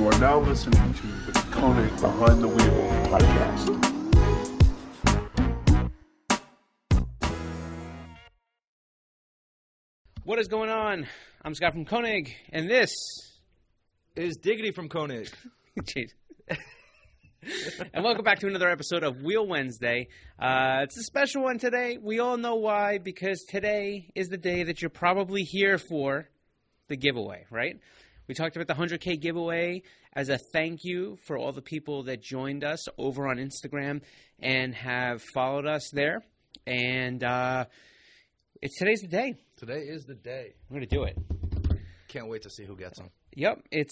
are now listening to the Koenig Behind the Wheel podcast. What is going on? I'm Scott from Koenig, and this is Diggity from Koenig. Jeez. And welcome back to another episode of Wheel Wednesday. It's a special one today. We all know why, because today is the day that you're probably here for the giveaway, right? We talked about the 100K giveaway as a thank you for all the people that joined us over on Instagram and have followed us there. And today's the day. Today is the day. We're going to do it. Can't wait to see who gets them. Yep, it's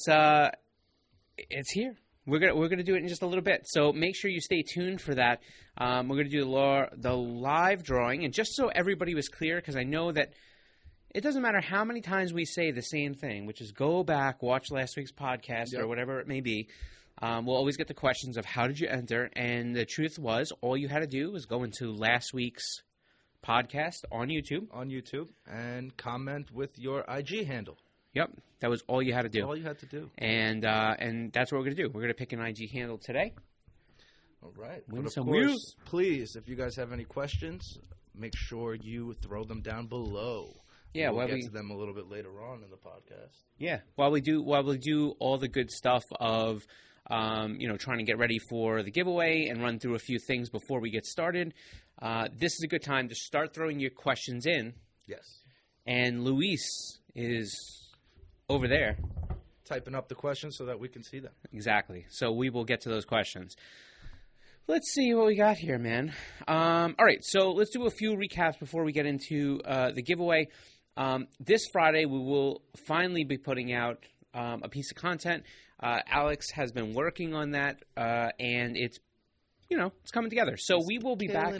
here. We're gonna do it in just a little bit, so make sure you stay tuned for that. We're gonna do the live drawing, and just so everybody was clear, because I know that it doesn't matter how many times we say the same thing, which is go back, watch last week's podcast, or whatever it may be. We'll always get the questions of how did you enter, and the truth was all you had to do was go into last week's podcast on YouTube. And comment with your IG handle. Yep, that was all you had to do. All you had to do. And that's what we're going to do. We're going to pick an IG handle today. All right. Win but some of course, wheels. Please, if you guys have any questions, make sure you throw them down below. Yeah, we'll get to them a little bit later on in the podcast. Yeah, while we do all the good stuff of trying to get ready for the giveaway and run through a few things before we get started, this is a good time to start throwing your questions in. Yes. And Luis is over there typing up the questions so that we can see them. Exactly. So we will get to those questions. Let's see what we got here, man. All right, so let's do a few recaps before we get into the giveaway. This Friday, we will finally be putting out a piece of content. Alex has been working on that, and it's coming together. So we will be back.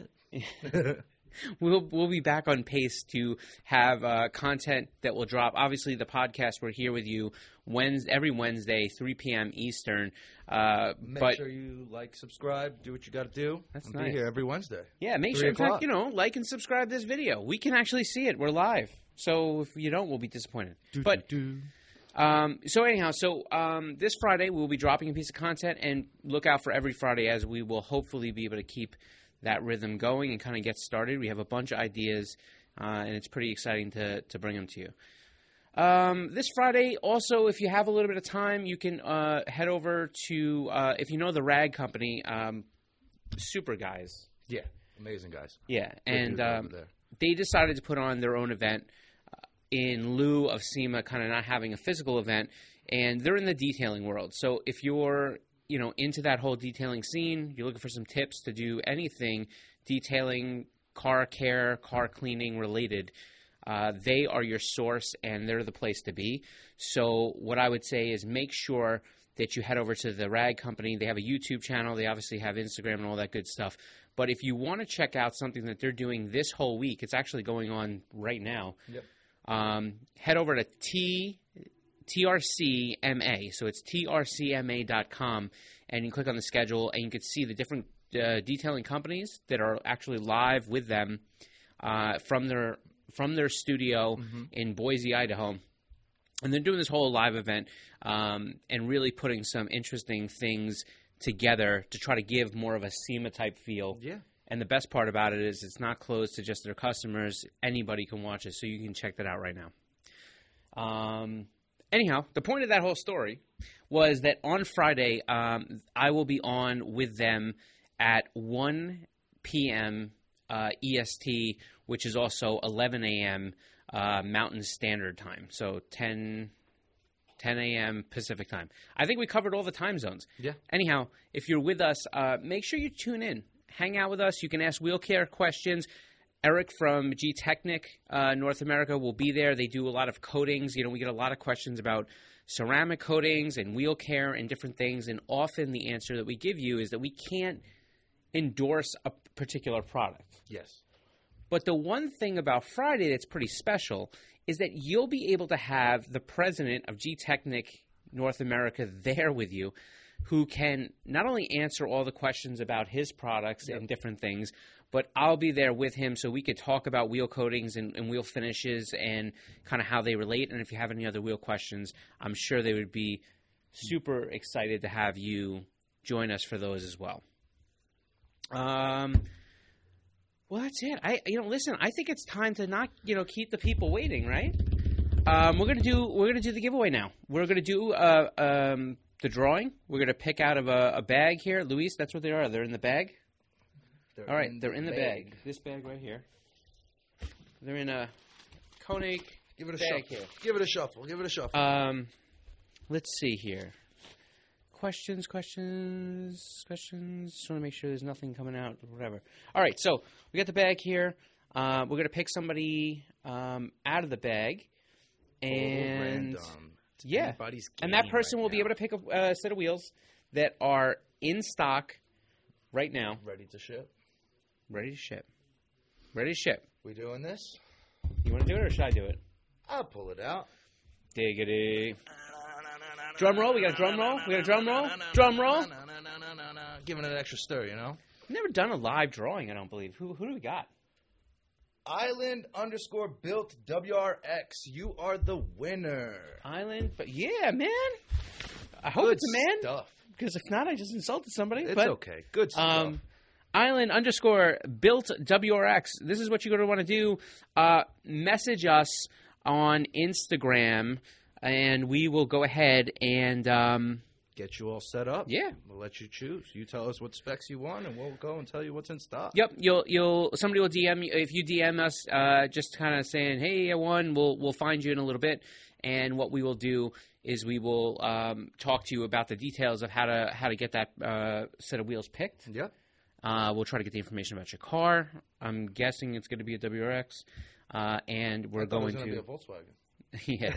We'll be back on pace to have content that will drop. Obviously, the podcast, we're here with you every Wednesday, 3 p.m. Eastern. Make sure you subscribe, do what you got to do. That's and nice. Be here every Wednesday. Yeah, make sure, in fact, like and subscribe this video. We can actually see it. We're live. So if you don't, we'll be disappointed. So anyhow, this Friday, we'll be dropping a piece of content, and look out for every Friday as we will hopefully be able to keep that rhythm going and kind of get started. We have a bunch of ideas, and it's pretty exciting to bring them to you. This Friday, also, if you have a little bit of time, you can head over to, if you know the Rag Company, super guys. Yeah, amazing guys. Yeah, and they decided to put on their own event in lieu of SEMA kind of not having a physical event, and they're in the detailing world. So if you're into that whole detailing scene, you're looking for some tips to do anything detailing, car care, car cleaning related, they are your source and they're the place to be. So what I would say is make sure that you head over to the Rag Company. They have a YouTube channel. They obviously have Instagram and all that good stuff. But if you want to check out something that they're doing this whole week, it's actually going on right now. Yep. Head over to TRCMA, so it's trcma.com, and you click on the schedule, and you can see the different detailing companies that are actually live with them from their studio in Boise, Idaho. And they're doing this whole live event and really putting some interesting things together to try to give more of a SEMA-type feel. Yeah. And the best part about it is it's not closed to just their customers. Anybody can watch it, so you can check that out right now. Anyhow, the point of that whole story was that on Friday, I will be on with them at 1 p.m. EST, which is also 11 a.m. Mountain Standard Time, so 10 a.m. Pacific Time. I think we covered all the time zones. Yeah. Anyhow, if you're with us, make sure you tune in. Hang out with us. You can ask wheel care questions. Eric from G-Technic North America will be there. They do a lot of coatings. We get a lot of questions about ceramic coatings and wheel care and different things, and often the answer that we give you is that we can't endorse a particular product. Yes. But the one thing about Friday that's pretty special is that you'll be able to have the president of G-Technic North America there with you, who can not only answer all the questions about his products and different things, but I'll be there with him so we could talk about wheel coatings and wheel finishes and kind of how they relate. And if you have any other wheel questions, I'm sure they would be super excited to have you join us for those as well. Well, that's it. Listen, I think it's time to not, keep the people waiting, right? We're gonna do the giveaway now. We're gonna do the drawing. We're gonna pick out of a bag here. Luis, that's what they are. They're in the bag. All right, they're in the bag. This bag right here. They're in a Koenig Give it a bag shuffle. here. Give it a shuffle. Give it a shuffle. Let's see here. Questions. Just want to make sure there's nothing coming out or whatever. All right, so we got the bag here. We're going to pick somebody out of the bag. And yeah, and that person will be able to pick a set of wheels that are in stock right now. Ready to ship. We doing this? You want to do it or should I do it? I'll pull it out. Diggity. Drum roll. We got a drum roll. Drum roll. Giving it an extra stir, you know? Never done a live drawing, I don't believe. Who do we got? Island_built WRX. You are the winner. Island, but yeah, man. I hope it's a man. Stuff. Because if not, I just insulted somebody. It's but, okay. Good stuff. Island_built WRX. This is what you're going to want to do. Message us on Instagram, and we will go ahead and get you all set up. Yeah, we'll let you choose. You tell us what specs you want, and we'll go and tell you what's in stock. Yep. Somebody will DM you. If you DM us, just kind of saying, "Hey, I won." We'll find you in a little bit, and what we will do is we will talk to you about the details of how to get that set of wheels picked. Yep. We'll try to get the information about your car. I'm guessing it's going to be a WRX, and we're going to be a Volkswagen. Yeah.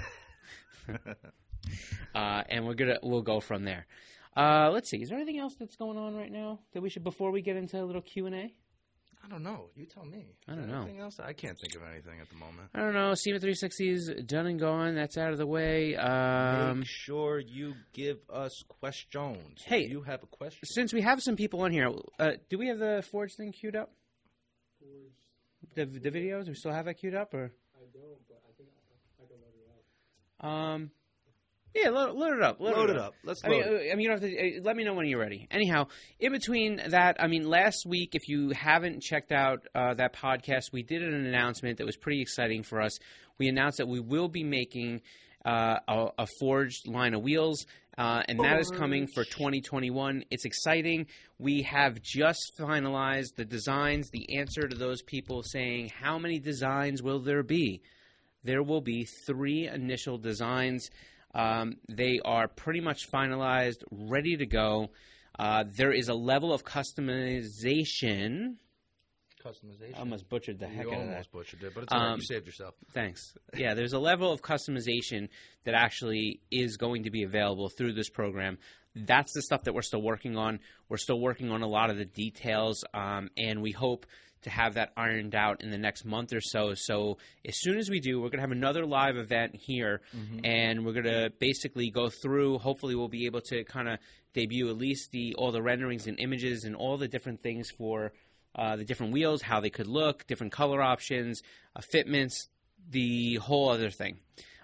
And we'll go from there. Let's see. Is there anything else that's going on right now that we should before we get into a little Q&A? I don't know. You tell me. I don't know. Anything else? I can't think of anything at the moment. I don't know. SEMA 360's done and gone. That's out of the way. Make sure you give us questions. Hey, if you have a question. Since we have some people on here, do we have the Forge thing queued up? The videos? Do we still have that queued up, or? I don't, but I think I can load it up. Yeah, load it up. Load it up. Let's load it. I mean, you don't have to. Let me know when you're ready. Anyhow, in between that, I mean, last week, if you haven't checked out that podcast, we did an announcement that was pretty exciting for us. We announced that we will be making a forged line of wheels, and that is coming for 2021. It's exciting. We have just finalized the designs. The answer to those people saying, how many designs will there be? There will be 3 initial designs. They are pretty much finalized, ready to go. There is a level of customization. I almost butchered the heck out of that. You almost butchered it, but it's all right. You saved yourself. Thanks. Yeah, there's a level of customization that actually is going to be available through this program. That's the stuff that we're still working on. We're still working on a lot of the details, and we hope to have that ironed out in the next month or so. So as soon as we do, we're going to have another live event here, and we're going to basically go through. Hopefully we'll be able to kind of debut at least all the renderings and images and all the different things for the different wheels, how they could look, different color options, fitments, the whole other thing.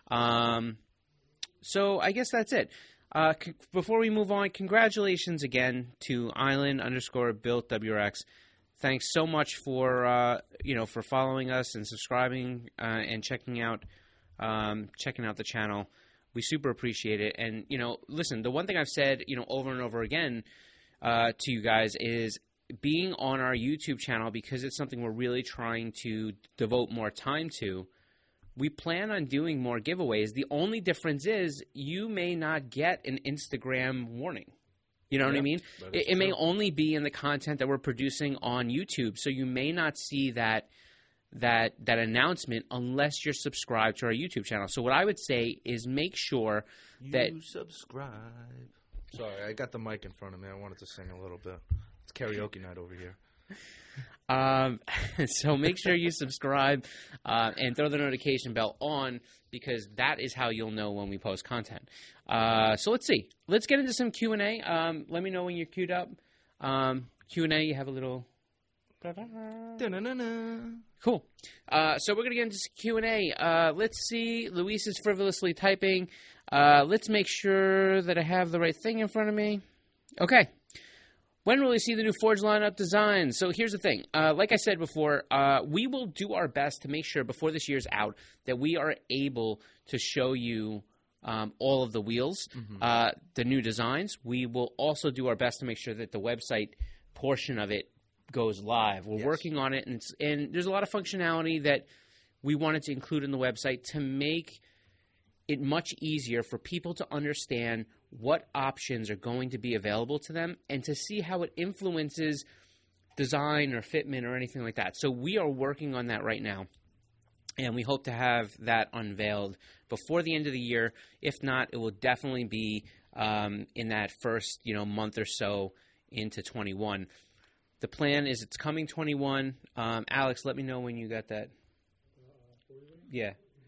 So I guess that's it. Before we move on, congratulations again to Island_built WRX. Thanks so much for following us and subscribing and checking out the channel. We super appreciate it. And listen, the one thing I've said over and over again to you guys is being on our YouTube channel, because it's something we're really trying to devote more time to. We plan on doing more giveaways. The only difference is you may not get an Instagram warning. You know what I mean? It may only be in the content that we're producing on YouTube, so you may not see that announcement unless you're subscribed to our YouTube channel. So what I would say is make sure that you subscribe. Sorry, I got the mic in front of me. I wanted to sing a little bit. It's karaoke night over here. So make sure you subscribe and throw the notification bell on, because that is how you'll know when we post content. So let's see. Let's get into some Q&A. Let me know when you're queued up. Q&A, you have a little Da-na-na-na. Cool. So we're going to get into Q&A. Let's see. Luis is frivolously typing. Let's make sure that I have the right thing in front of me. Okay. When will we see the new Forge lineup designs? So here's the thing. Like I said before, we will do our best to make sure before this year's out that we are able to show you all of the wheels, the new designs. We will also do our best to make sure that the website portion of it goes live. We're working on it, and there's a lot of functionality that we wanted to include in the website to make it much easier for people to understand what options are going to be available to them and to see how it influences design or fitment or anything like that. So we are working on that right now, and we hope to have that unveiled before the end of the year. If not, it will definitely be in that first month or so into 21. The plan is it's coming 21. Alex, let me know when you got that. Yeah.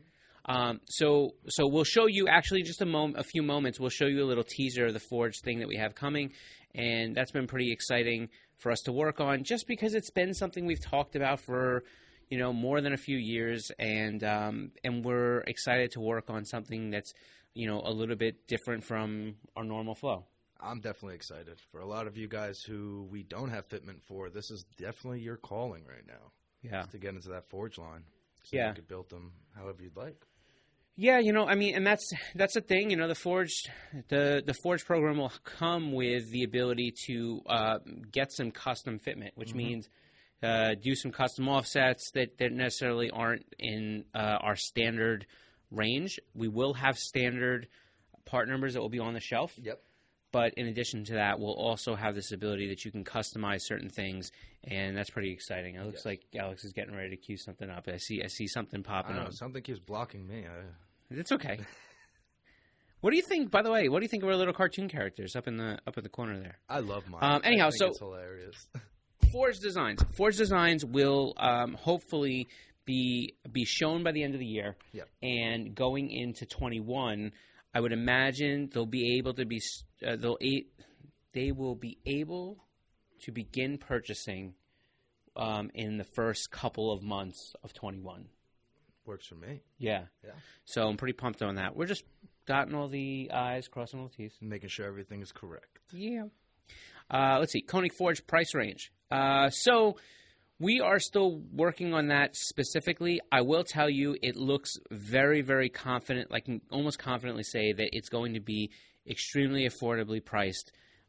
So we'll show you actually just a few moments. We'll show you a little teaser of the Forge thing that we have coming, and that's been pretty exciting for us to work on, just because it's been something we've talked about for more than a few years, and we're excited to work on something that's a little bit different from our normal flow. I'm definitely excited. For a lot of you guys who we don't have fitment for, this is definitely your calling right now. Yeah. To get into that Forge line. So yeah. You could build them however you'd like. Yeah, and that's the thing. The Forge program will come with the ability to get some custom fitment, which means do some custom offsets that necessarily aren't in our standard range. We will have standard part numbers that will be on the shelf. Yep. But in addition to that, we'll also have this ability that you can customize certain things, and that's pretty exciting. It looks like Alex is getting ready to cue something up. I see something popping up. Something keeps blocking me. It's okay. What do you think? By the way, what do you think of our little cartoon characters up in the corner there? I love mine. Anyhow, it's hilarious. Forge Designs. Forge Designs will hopefully be shown by the end of the year. Yep. And going into 21, I would imagine they'll be able to be they will be able to begin purchasing in the first couple of months of 21. Works for me. Yeah. So I'm pretty pumped on that. We're just dotting all the I's, crossing all the T's. Making sure everything is correct. Yeah. Let's see. Koenig Forge price range. So we are still working on that specifically. I will tell you it looks very, very confident. I can almost confidently say that it's going to be extremely affordably priced.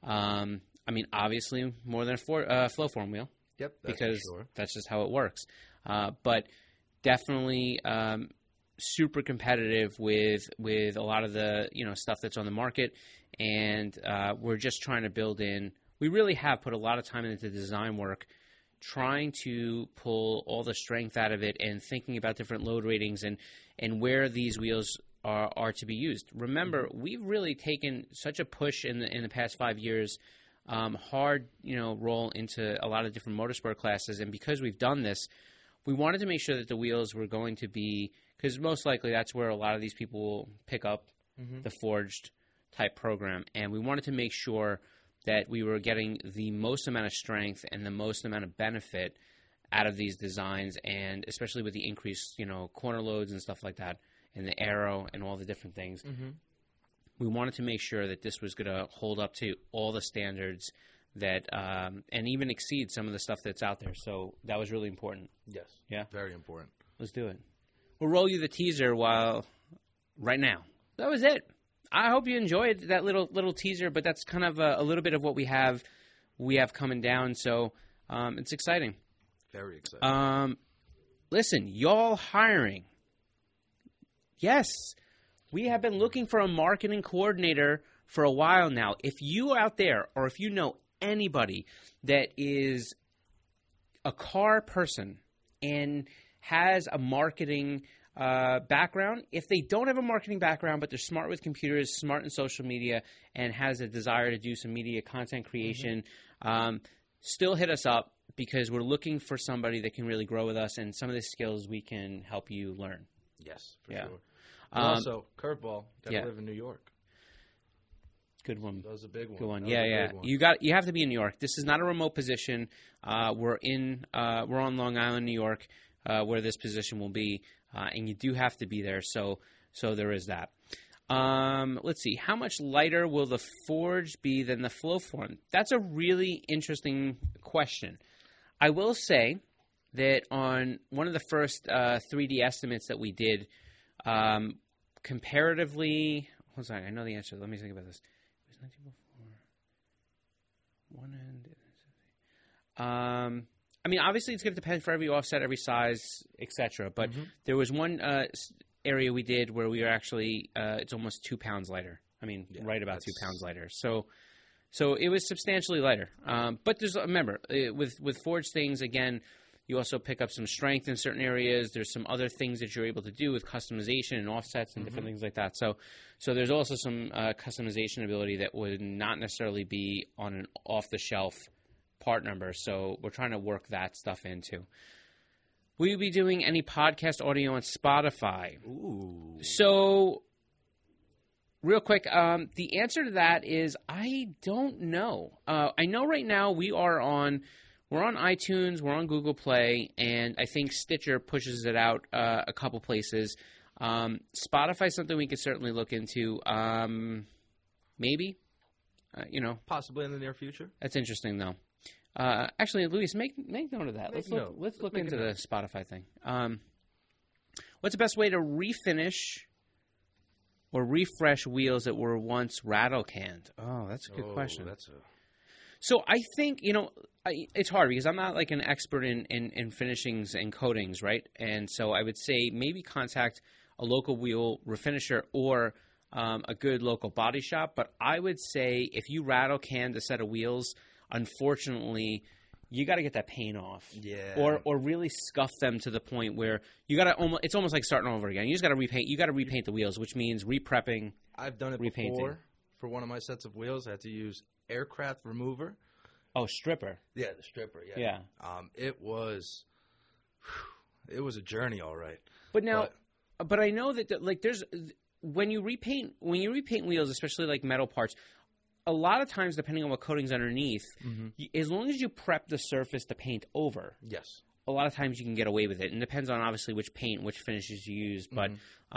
Obviously more than a Flowform wheel. Yep. Because that's just how it works. But definitely super competitive with a lot of the stuff that's on the market, and we're just trying to build in. We really have put a lot of time into design work, trying to pull all the strength out of it and thinking about different load ratings and where these wheels are to be used. Remember, we've really taken such a push in the past 5 years, hard roll into a lot of different motorsport classes, and because we've done this, we wanted to make sure that the wheels were going to be, because most likely that's where a lot of these people will pick up the forged type program, and we wanted to make sure that we were getting the most amount of strength and the most amount of benefit out of these designs, and especially with the increased corner loads and stuff like that, and the aero and all the different things. We wanted to make sure that this was going to hold up to all the standards that and even exceed some of the stuff that's out there. So that was really important. Yes. Yeah? Very important. Let's do it. We'll roll you the teaser right now. That was it. I hope you enjoyed that little teaser, but that's kind of a little bit of what we have coming down. So it's exciting. Very exciting. Listen, y'all hiring. Yes. We have been looking for a marketing coordinator for a while now. If you out there, or if you know anybody that is a car person and has a marketing background, if they don't have a marketing background but they're smart with computers, smart in social media, and has a desire to do some media content creation, still hit us up, because we're looking for somebody that can really grow with us, and some of the skills we can help you learn. Yes, for sure. Um, Also, curveball, got to live in New York. Good one. That was a big one. Good one. That Yeah, was a yeah. big one. You have to be in New York. This is not a remote position. We're on Long Island, New York, where this position will be, and you do have to be there. So there is that. Let's see. How much lighter will the forge be than the Flowform? That's a really interesting question. I will say that on one of the first 3D estimates that we did, comparatively, hold on, I know the answer. Let me think about this. It was 1904. One end. I mean, obviously, it's going to depend for every offset, every size, etc. But there was one area we did where we were actually it's almost 2 pounds lighter. I mean, right about 2 pounds lighter. So it was substantially lighter. But remember, with forged things, again, you also pick up some strength in certain areas. There's some other things that you're able to do with customization and offsets and different things like that. So there's also some customization ability that would not necessarily be on an off-the-shelf part number. So we're trying to work that stuff into. Will you be doing any podcast audio on Spotify? Ooh. So, real quick, the answer to that is I don't know. I know right now we're on iTunes, we're on Google Play, and I think Stitcher pushes it out a couple places. Spotify is something we could certainly look into. Maybe, Possibly in the near future. That's interesting though. Actually, Luis, make note of that. Let's look into the Spotify thing. What's the best way to refinish or refresh wheels that were once rattle canned? Oh, that's a good question. So I think, it's hard because I'm not like an expert in finishings and coatings, right? And so I would say maybe contact a local wheel refinisher or a good local body shop. But I would say if you rattle canned a set of wheels, unfortunately, you got to get that paint off. Yeah. Or really scuff them to the point where you got to it's almost like starting over again. You just got to repaint. You got to repaint the wheels, which means reprepping. I've done it repainting. Before. For one of my sets of wheels, I had to use aircraft remover. Oh, stripper. Yeah, the stripper. Yeah. It was a journey, all right. But now, but I know that like there's when you repaint wheels, especially like metal parts. A lot of times, depending on what coating's underneath, as long as you prep the surface to paint over, yes, a lot of times you can get away with it. And it depends on obviously which paint, which finishes you use. But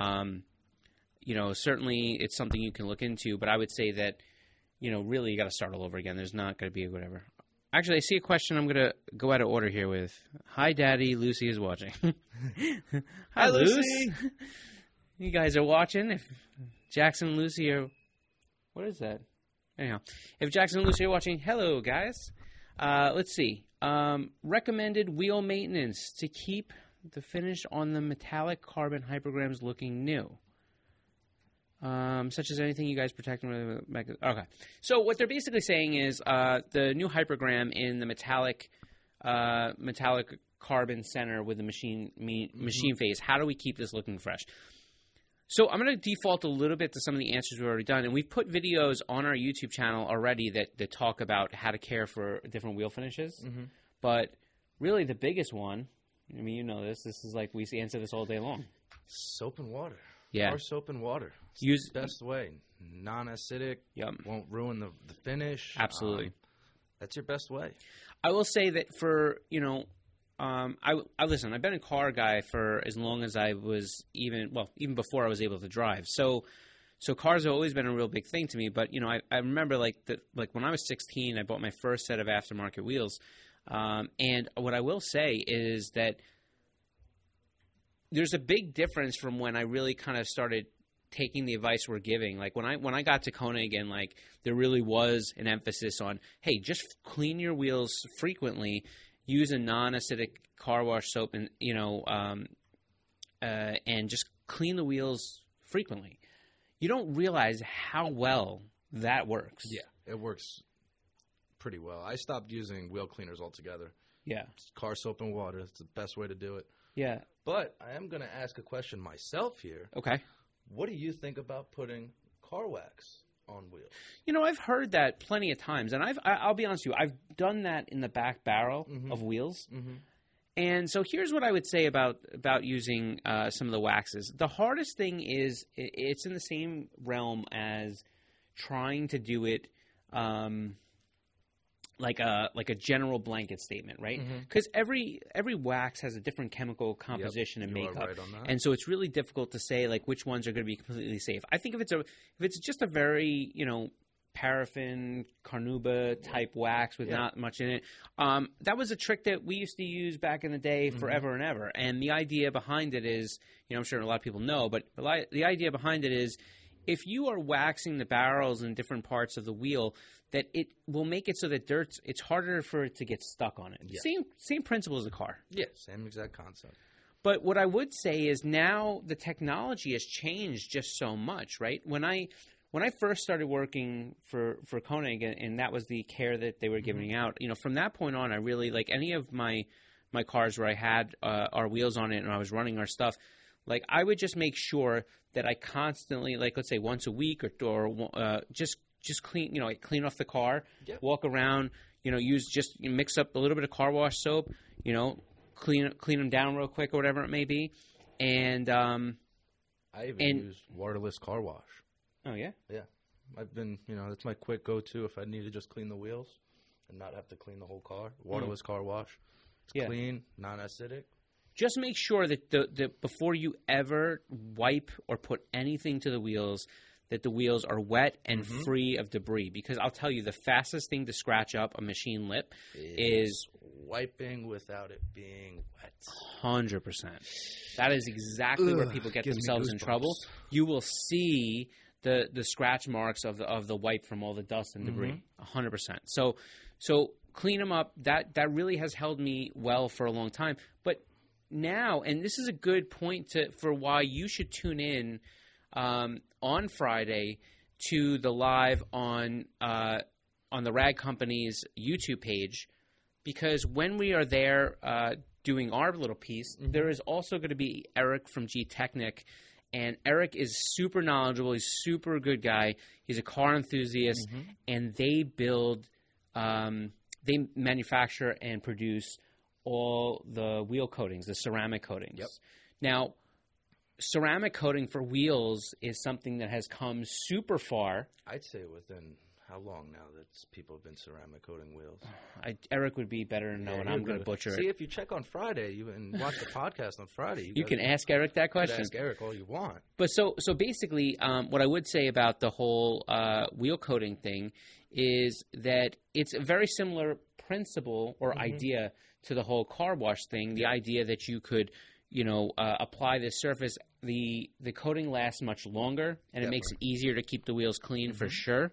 certainly it's something you can look into. But I would say that really you got to start all over again. There's not going to be a whatever. Actually, I see a question I'm going to go out of order here with. Hi, Daddy. Lucy is watching. Hi, Lucy. You guys are watching. If Jackson and Lucy are, what is that? Anyhow, if Jackson and Lucy are watching, hello, guys. Let's see. Recommended wheel maintenance to keep the finish on the metallic carbon hypergrams looking new. Such as anything you guys protect. Okay. So what they're basically saying is the new hypergram in the metallic carbon center with the machine phase. How do we keep this looking fresh? So I'm going to default a little bit to some of the answers we've already done. And we've put videos on our YouTube channel already that talk about how to care for different wheel finishes. But really the biggest one, I mean, this is like we answer this all day long. Soap and water. Yeah. Car soap and water. It's Use the best way. Non-acidic. Yep. Won't ruin the finish. Absolutely. That's your best way. I will say that for, listen, I've been a car guy for as long as I was even before I was able to drive. So cars have always been a real big thing to me. But, I remember like when I was 16, I bought my first set of aftermarket wheels. And what I will say is that there's a big difference from when I really kind of started taking the advice we're giving. Like when I got to Kona again, like there really was an emphasis on, hey, just clean your wheels frequently, use a non-acidic car wash soap, and and just clean the wheels frequently. You don't realize how well that works. Yeah, it works pretty well. I stopped using wheel cleaners altogether. Yeah. It's car soap and water. It's the best way to do it. Yeah. But I am going to ask a question myself here. Okay. What do you think about putting car wax on wheels? I've heard that plenty of times, and I'll be honest with you, I've done that in the back barrel of wheels. And so here's what I would say about using some of the waxes. The hardest thing is it's in the same realm as trying to do it like a general blanket statement, right? Because every wax has a different chemical composition and makeup, right on that. and so it's really difficult to say like which ones are going to be completely safe. I think if it's just a very paraffin carnauba type wax with not much in it, that was a trick that we used to use back in the day forever and ever. And the idea behind it is, I'm sure a lot of people know, but the idea behind it is, if you are waxing the barrels in different parts of the wheel, that it will make it so that it's harder for it to get stuck on it. Yeah. Same principle as a car. Yeah, same exact concept. But what I would say is now the technology has changed just so much, right? When I first started working for Koenig, and that was the care that they were giving out, from that point on, I really, like any of my cars where I had our wheels on it and I was running our stuff, like I would just make sure that I constantly, like let's say once a week or just clean, clean off the car, walk around, mix up a little bit of car wash soap, clean them down real quick or whatever it may be, and I even use waterless car wash. Oh yeah, yeah. I've been, that's my quick go-to if I need to just clean the wheels and not have to clean the whole car. Waterless car wash. It's clean, non-acidic. Just make sure that before you ever wipe or put anything to the wheels, that the wheels are wet and free of debris. Because I'll tell you, the fastest thing to scratch up a machine lip is wiping without it being wet. 100%. That is exactly where people get themselves in trouble. You will see the scratch marks of the wipe from all the dust and debris. 100%. So clean them up. That really has held me well for a long time. But now, and this is a good point for why you should tune in on Friday to the live on the Rag Company's YouTube page, because when we are there doing our little piece, there is also going to be Eric from G-Technic, and Eric is super knowledgeable. He's a super good guy. He's a car enthusiast, and they manufacture and produce all the wheel coatings, the ceramic coatings. Yep. Now, ceramic coating for wheels is something that has come super far. I'd say within how long now that people have been ceramic coating wheels? Eric would be better to know, and I'm going to butcher it. See, if you check on Friday and watch the podcast on Friday, you can ask Eric that question. You can ask Eric all you want. But so basically, what I would say about the whole wheel coating thing is that it's a very similar principle or idea to the whole car wash thing. The idea that you could, apply this surface, the coating lasts much longer, and it makes it easier to keep the wheels clean for sure.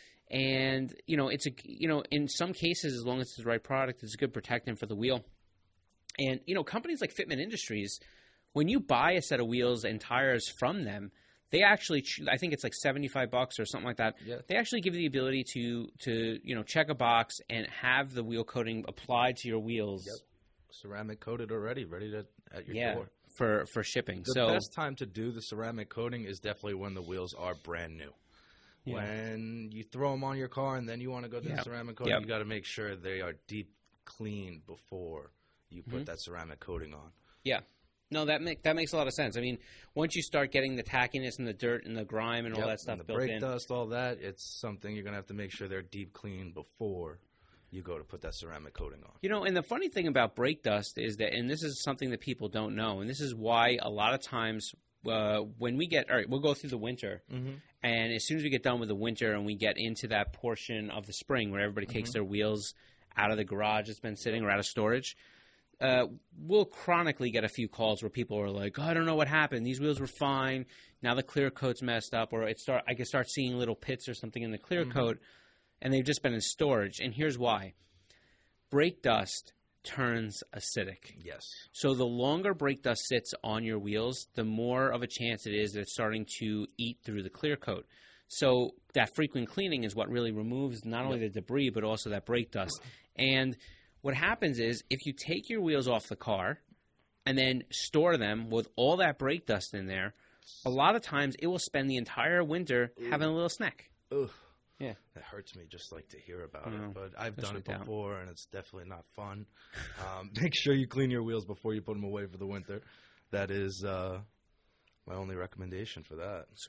And it's in some cases, as long as it's the right product, it's a good protectant for the wheel. And companies like Fitment Industries, when you buy a set of wheels and tires from them, they actually, I think it's like $75 or something like that. Yeah. They actually give you the ability to check a box and have the wheel coating applied to your wheels. Yep. Ceramic coated already, ready at your door. For shipping. The best time to do the ceramic coating is definitely when the wheels are brand new. Yeah. When you throw them on your car and then you want to go to the ceramic coating, you got to make sure they are deep cleaned before you put that ceramic coating on. Yeah. No, that makes a lot of sense. I mean, once you start getting the tackiness and the dirt and the grime and all that stuff and the built brake in, dust, all that, it's something you're going to have to make sure they're deep cleaned before you go to put that ceramic coating on. And the funny thing about brake dust is that, and this is something that people don't know, and this is why a lot of times when we get, all right, we'll go through the winter, and as soon as we get done with the winter and we get into that portion of the spring where everybody takes their wheels out of the garage that's been sitting or out of storage, we'll chronically get a few calls where people are like, I don't know what happened. These wheels were fine. Now the clear coat's messed up, or I can start seeing little pits or something in the clear coat, and they've just been in storage. And here's why. Brake dust turns acidic. Yes. So the longer brake dust sits on your wheels, the more of a chance it is that it's starting to eat through the clear coat. So that frequent cleaning is what really removes not only the debris, but also that brake dust. And what happens is if you take your wheels off the car and then store them with all that brake dust in there, a lot of times it will spend the entire winter having a little snack. Ugh. Yeah. That hurts me just like to hear about it, but I've done it before, and it's definitely not fun. Make sure you clean your wheels before you put them away for the winter. That is my only recommendation for that. Sweet.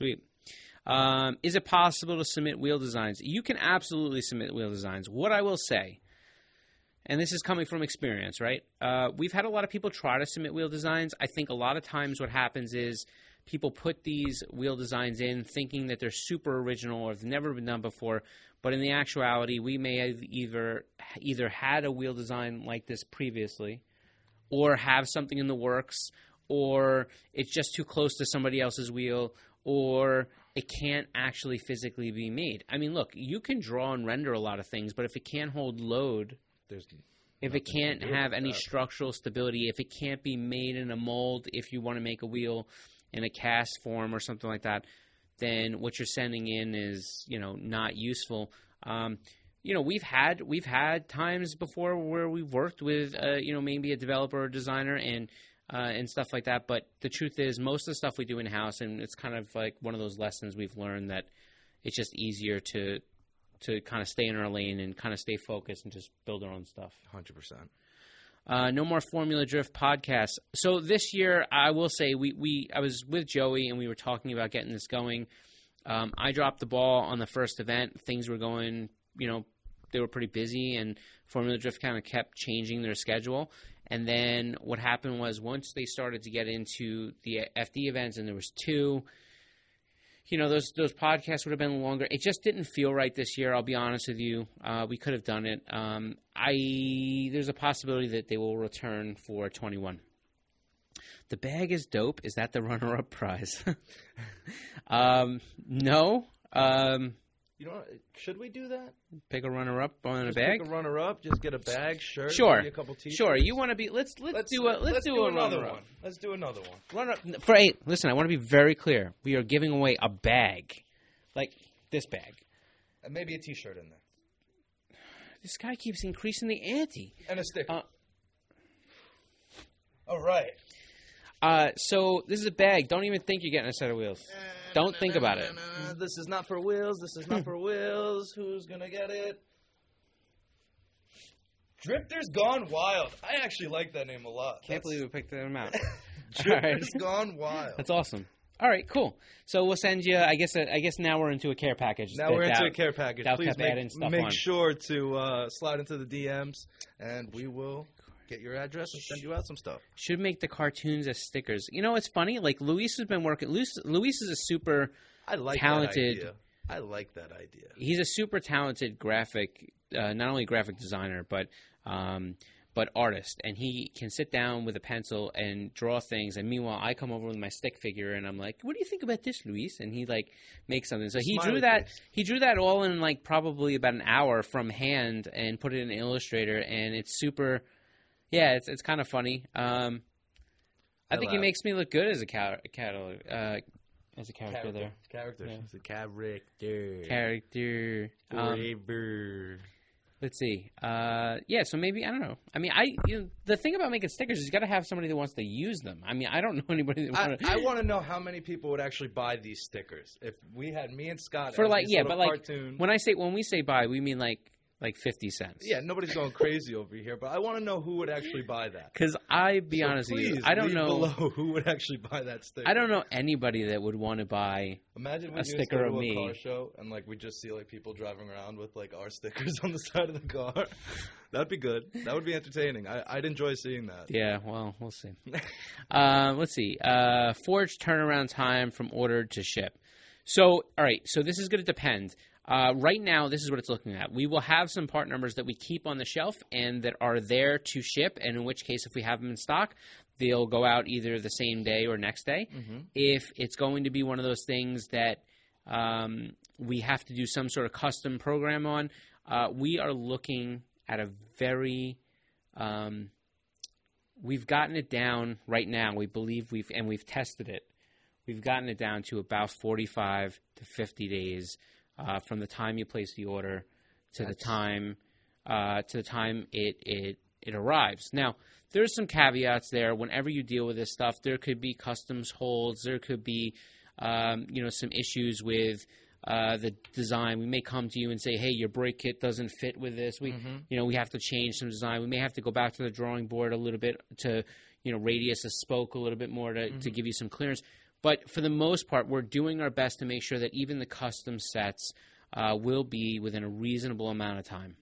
Is it possible to submit wheel designs? You can absolutely submit wheel designs. What I will say, and this is coming from experience, right? We've had a lot of people try to submit wheel designs. I think a lot of times what happens is people put these wheel designs in thinking that they're super original or have never been done before. But in the actuality, we may have either had a wheel design like this previously or have something in the works, or it's just too close to somebody else's wheel, or it can't actually physically be made. I mean, look, you can draw and render a lot of things, but if it can't hold load, if it can't have any structural stability, if it can't be made in a mold, if you want to make a wheel in a cast form or something like that, then what you're sending in is, not useful. We've had times before where we've worked with, maybe a developer or designer and stuff like that. But the truth is, most of the stuff we do in-house, and it's kind of like one of those lessons we've learned that it's just easier to kind of stay in our lane and kind of stay focused and just build our own stuff. 100%. No more Formula Drift podcasts. So this year, I will say, I was with Joey and we were talking about getting this going. I dropped the ball on the first event. Things were going, they were pretty busy, and Formula Drift kind of kept changing their schedule. And then what happened was once they started to get into the FD events, and there was 2, those podcasts would have been longer. It just didn't feel right this year, I'll be honest with you. We could have done it. There's a possibility that they will return for 21. The bag is dope. Is that the runner-up prize? No. Should we do that? Pick a runner-up on just a bag? Pick a runner-up. Just get a bag, shirt, sure. maybe a couple t-shirts. Sure. You want to be? Let's do another one. Let's do another one. Runner listen, I want to be very clear. We are giving away a bag, like this bag, and maybe a t-shirt in there. This guy keeps increasing the ante. And a sticker. All right. So this is a bag. Don't even think you're getting a set of wheels. Don't think about it. This is not for wheels. This is not for wheels. Who's going to get it? Drifters Gone Wild. I actually like that name a lot. Can't believe we picked them out. Drifters Gone Wild. That's awesome. All right, cool. So we'll send you. I guess now we're into a care package. Now we're into a care package. Please make on. sure to slide into the DMs, and we will get your address and send you out some stuff. Should make the cartoons as stickers. It's funny. Like Luis has been working. Luis is a super talented. I like that idea. He's a super talented graphic, not only graphic designer, but artist. And he can sit down with a pencil and draw things. And meanwhile, I come over with my stick figure and I'm like, "What do you think about this, Luis?" And he makes something. So he drew that. He drew that all in probably about an hour from hand and put it in Illustrator. And it's super. Yeah, it's kind of funny. I think he makes me look good as a character there. Character. Yeah. It's a character. Forever. Let's see. So maybe, I don't know. I mean, the thing about making stickers is you got to have somebody that wants to use them. I mean, I don't know anybody that wants to. I want to know how many people would actually buy these stickers. If we had me and Scott for cartoon. when we say buy, we mean like 50 cents. Yeah, nobody's going crazy over here, but I want to know who would actually buy that. Because honest with you, I don't know below who would actually buy that sticker. I don't know anybody that would want to buy a sticker of me. Car show and we just see people driving around with our stickers on the side of the car. That'd be good. That would be entertaining. I'd enjoy seeing that. Yeah, well, we'll see. Let's see. Forge turnaround time from order to ship. So, all right. So this is going to depend. Right now, this is what it's looking at. We will have some part numbers that we keep on the shelf and that are there to ship, and in which case, if we have them in stock, they'll go out either the same day or next day. Mm-hmm. If it's going to be one of those things that we have to do some sort of custom program on, we are looking at a very we've gotten it down right now. We believe we've tested it. We've gotten it down to about 45 to 50 days. From the time you place the order to the time it arrives. Now, there's some caveats there. Whenever you deal with this stuff, there could be customs holds. There could be some issues with the design. We may come to you and say, "Hey, your brake kit doesn't fit with this. We have to change some design. We may have to go back to the drawing board a little bit to radius a spoke a little bit more to give you some clearance." But for the most part, we're doing our best to make sure that even the custom sets will be within a reasonable amount of time.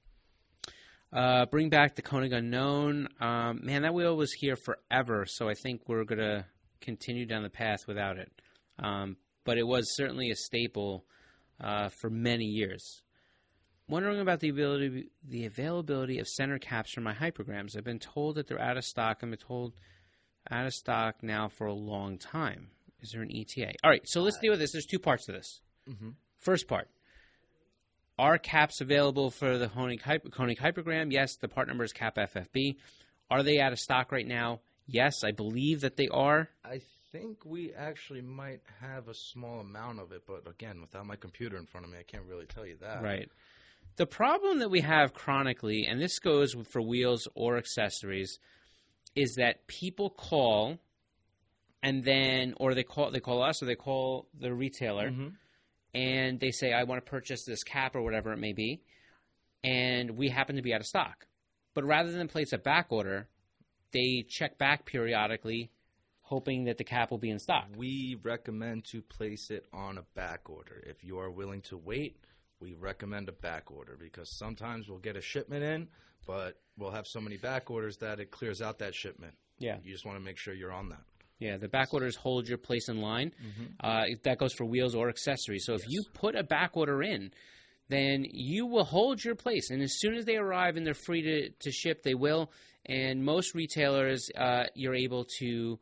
Bring back the Koenig Unknown. Man, that wheel was here forever, so I think we're going to continue down the path without it. But it was certainly a staple for many years. Wondering about the availability of center caps for my hypergrams. I've been told that they're out of stock. I've been told out of stock now for a long time. Is there an ETA? All right, so let's deal with this. There's two parts to this. Mm-hmm. First part. Are caps available for the Koenig Hypergram? Yes, the part number is Cap FFB. Are they out of stock right now? Yes, I believe that they are. I think we actually might have a small amount of it, but again, without my computer in front of me, I can't really tell you that. Right. The problem that we have chronically, and this goes for wheels or accessories, is that people call, and then, or they call us, or they call the retailer, and they say, I want to purchase this cap or whatever it may be, and we happen to be out of stock. But rather than place a back order, they check back periodically, hoping that the cap will be in stock. We recommend to place it on a back order. If you are willing to wait, we recommend a back order, because sometimes we'll get a shipment in, but we'll have so many back orders that it clears out that shipment. Yeah. You just want to make sure you're on that. Yeah, the back orders hold your place in line. That goes for wheels or accessories. So if you put a back order in, then you will hold your place. And as soon as they arrive and they're free to ship, they will. And most retailers, you're able to,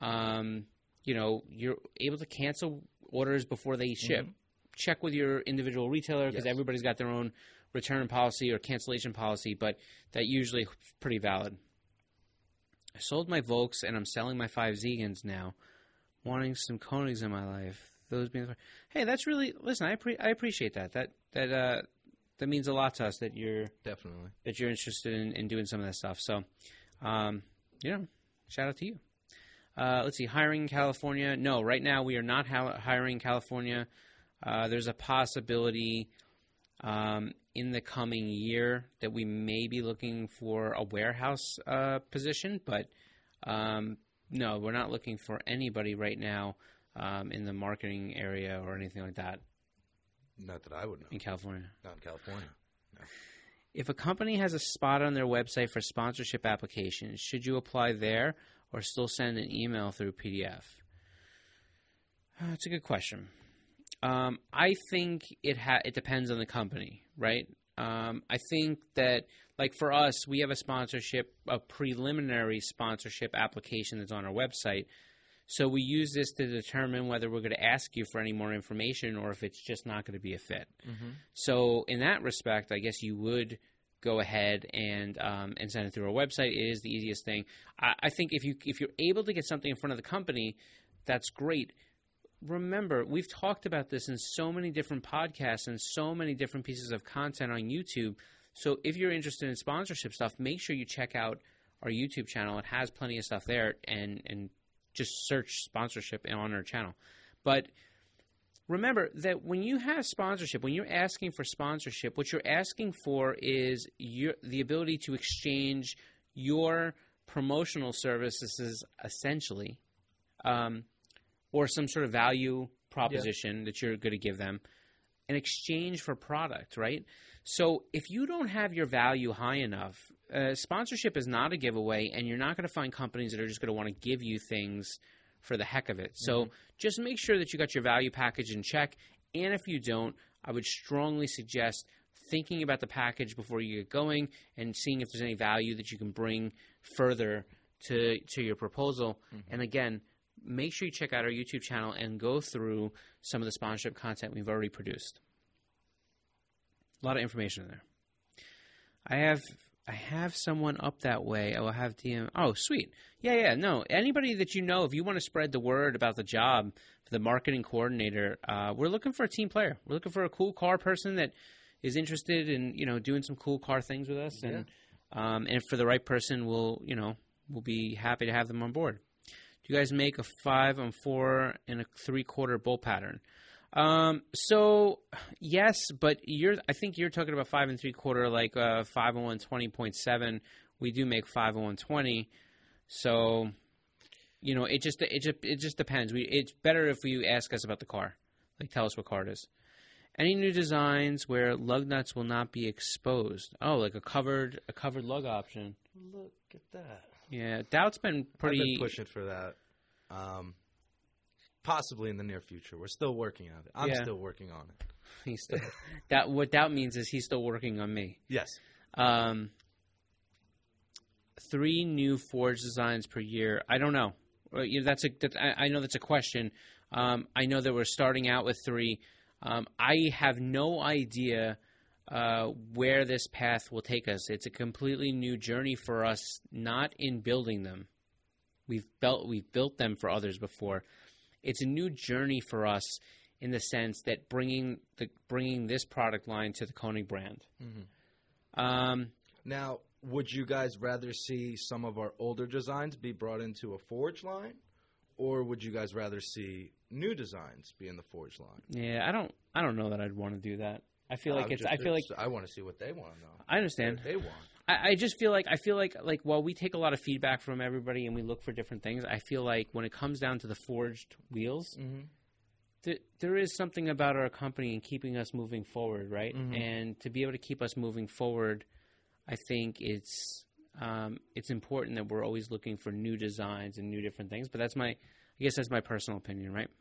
you're able to cancel orders before they ship. Check with your individual retailer, because everybody's got their own return policy or cancellation policy, but that usually is pretty valid. I sold my Volks and I'm selling my 5 Zegans now, wanting some Koenigs in my life. Those being, hey, that's really, listen, I appreciate that. That means a lot to us that you're interested in doing some of that stuff. So, shout out to you. Let's see, hiring in California. No, right now we are not hiring in California. There's a possibility in the coming year that we may be looking for a warehouse position, but no, we're not looking for anybody right now in the marketing area or anything like that. Not that I would know. In California. Not in California. No. If a company has a spot on their website for sponsorship applications, should you apply there or still send an email through PDF? That's a good question. I think it depends on the company, right? I think that, like for us, we have a preliminary sponsorship application that's on our website. So we use this to determine whether we're going to ask you for any more information or if it's just not going to be a fit. So in that respect, I guess you would go ahead and send it through our website. It is the easiest thing. I think if you're able to get something in front of the company, that's great. Remember, we've talked about this in so many different podcasts and so many different pieces of content on YouTube. So if you're interested in sponsorship stuff, make sure you check out our YouTube channel. It has plenty of stuff there, and just search sponsorship on our channel. But remember that when you have sponsorship, when you're asking for sponsorship, what you're asking for is the ability to exchange your promotional services, essentially, or some sort of value proposition that you're going to give them in exchange for product, right? So if you don't have your value high enough, sponsorship is not a giveaway, and you're not going to find companies that are just going to want to give you things for the heck of it. So just make sure that you got your value package in check, and if you don't, I would strongly suggest thinking about the package before you get going and seeing if there's any value that you can bring further to your proposal. And again, make sure you check out our YouTube channel and go through some of the sponsorship content we've already produced. A lot of information in there. I have someone up that way. I will have DM. Oh, sweet. Yeah. No, anybody that you know, if you want to spread the word about the job for the marketing coordinator, we're looking for a team player. We're looking for a cool car person that is interested in doing some cool car things with us, and for the right person, we'll be happy to have them on board. Do you guys make a 5-on-4 and a 3/4 bolt pattern? So yes, but I think you're talking about 5 3/4, like 5-on-1 20.7. We do make 5-on-1 20. So it just depends. It's better if you ask us about the car, like tell us what car it is. Any new designs where lug nuts will not be exposed? Oh, like a covered lug option. Look at that. Yeah, Dowd's been pretty. I've been pushing for that. Possibly in the near future. We're still working on it. I'm still working on it. He's still what Dowd means is he's still working on me. Yes. 3 new Forge designs per year. I don't know. I know that's a question. I know that we're starting out with 3. I have no idea where this path will take us. It's a completely new journey for us, not in building them. We've built them for others before. It's a new journey for us in the sense that bringing this product line to the Koenig brand. Mm-hmm. Now, would you guys rather see some of our older designs be brought into a Forge line, or would you guys rather see new designs be in the Forge line? Yeah, I don't know that I'd want to do that. I feel like I want to see what they want to know. I understand. What they want. I just feel like while we take a lot of feedback from everybody and we look for different things, I feel like when it comes down to the forged wheels, there is something about our company and keeping us moving forward, right? Mm-hmm. And to be able to keep us moving forward, I think it's important that we're always looking for new designs and new different things. But I guess that's my personal opinion, right?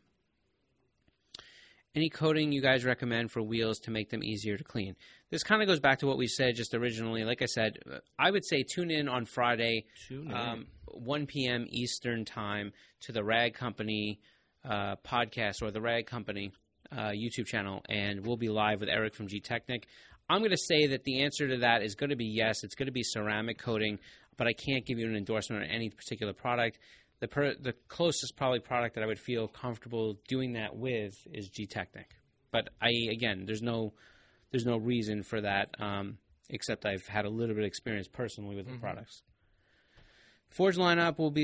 Any coating you guys recommend for wheels to make them easier to clean? This kind of goes back to what we said just originally. Like I said, I would say tune in on Friday, 1 p.m. Eastern time to the Rag Company podcast or the Rag Company YouTube channel, and we'll be live with Eric from G-Technic. I'm going to say that the answer to that is going to be yes. It's going to be ceramic coating, but I can't give you an endorsement on any particular product. The closest probably product that I would feel comfortable doing that with is G-Technic. But there's no reason for that except I've had a little bit of experience personally with the products. Forge lineup will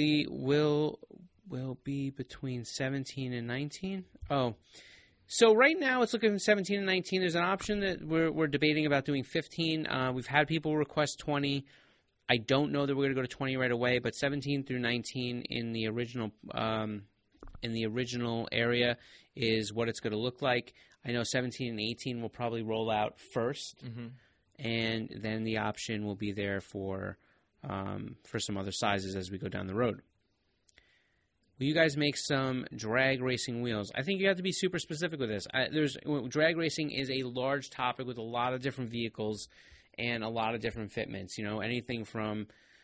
be between 17 and 19. Oh, so right now it's looking 17 and 19. There's an option that we're debating about doing 15. We've had people request 20. I don't know that we're going to go to 20 right away, but 17 through 19 in the original area is what it's going to look like. I know 17 and 18 will probably roll out first, and then the option will be there for some other sizes as we go down the road. Will you guys make some drag racing wheels? I think you have to be super specific with this. Drag racing is a large topic with a lot of different vehicles and a lot of different fitments. Anything from,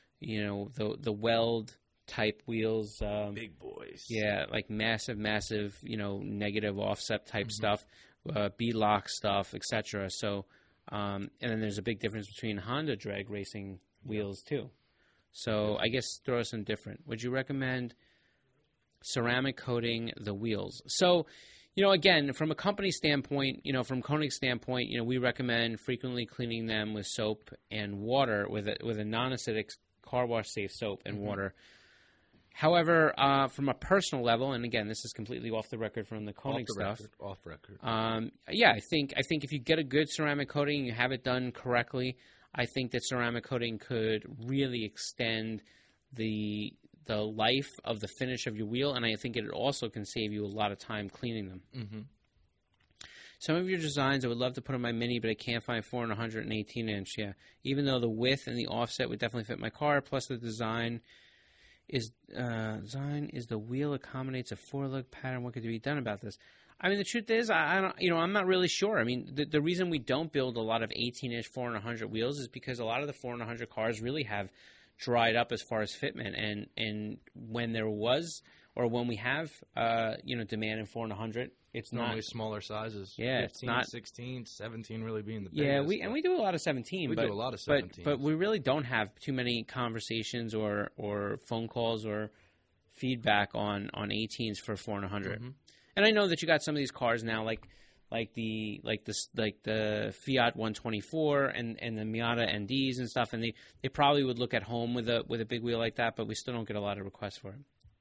the weld type wheels, big boys. Yeah, like massive, negative offset type stuff, B-lock stuff, etc. So, and then there's a big difference between Honda drag racing wheels too. So I guess throw some different. Would you recommend ceramic coating the wheels? So, again, from a company standpoint, from Koenig's standpoint, we recommend frequently cleaning them with soap and water with a non-acidic car wash safe soap and water. However, from a personal level, and again, this is completely off the record from the Koenig stuff. Off record. I think if you get a good ceramic coating and you have it done correctly, I think that ceramic coating could really extend the life of the finish of your wheel, and I think it also can save you a lot of time cleaning them. Mm-hmm. Some of your designs I would love to put on my Mini, but I can't find 4 and 118-inch. Yeah, even though the width and the offset would definitely fit my car, plus the design is the wheel accommodates a 4-lug pattern. What could be done about this? I mean, the truth is, I'm not really sure. I mean, the reason we don't build a lot of 18-inch 4 and 100 wheels is because a lot of the 4 and 100 cars really have dried up as far as fitment, and when there was or when we have demand in 4 and 100, it's normally not smaller sizes. Yeah, 15, it's not 16, 17 really being the biggest. Yeah, we do a lot of 17. We do a lot of 17. But we really don't have too many conversations or phone calls or feedback on 18s for 4 and 100. Mm-hmm. And I know that you got some of these cars now, like the Fiat 124 and the Miata NDs and stuff, and they probably would look at home with a big wheel like that, but we still don't get a lot of requests for it.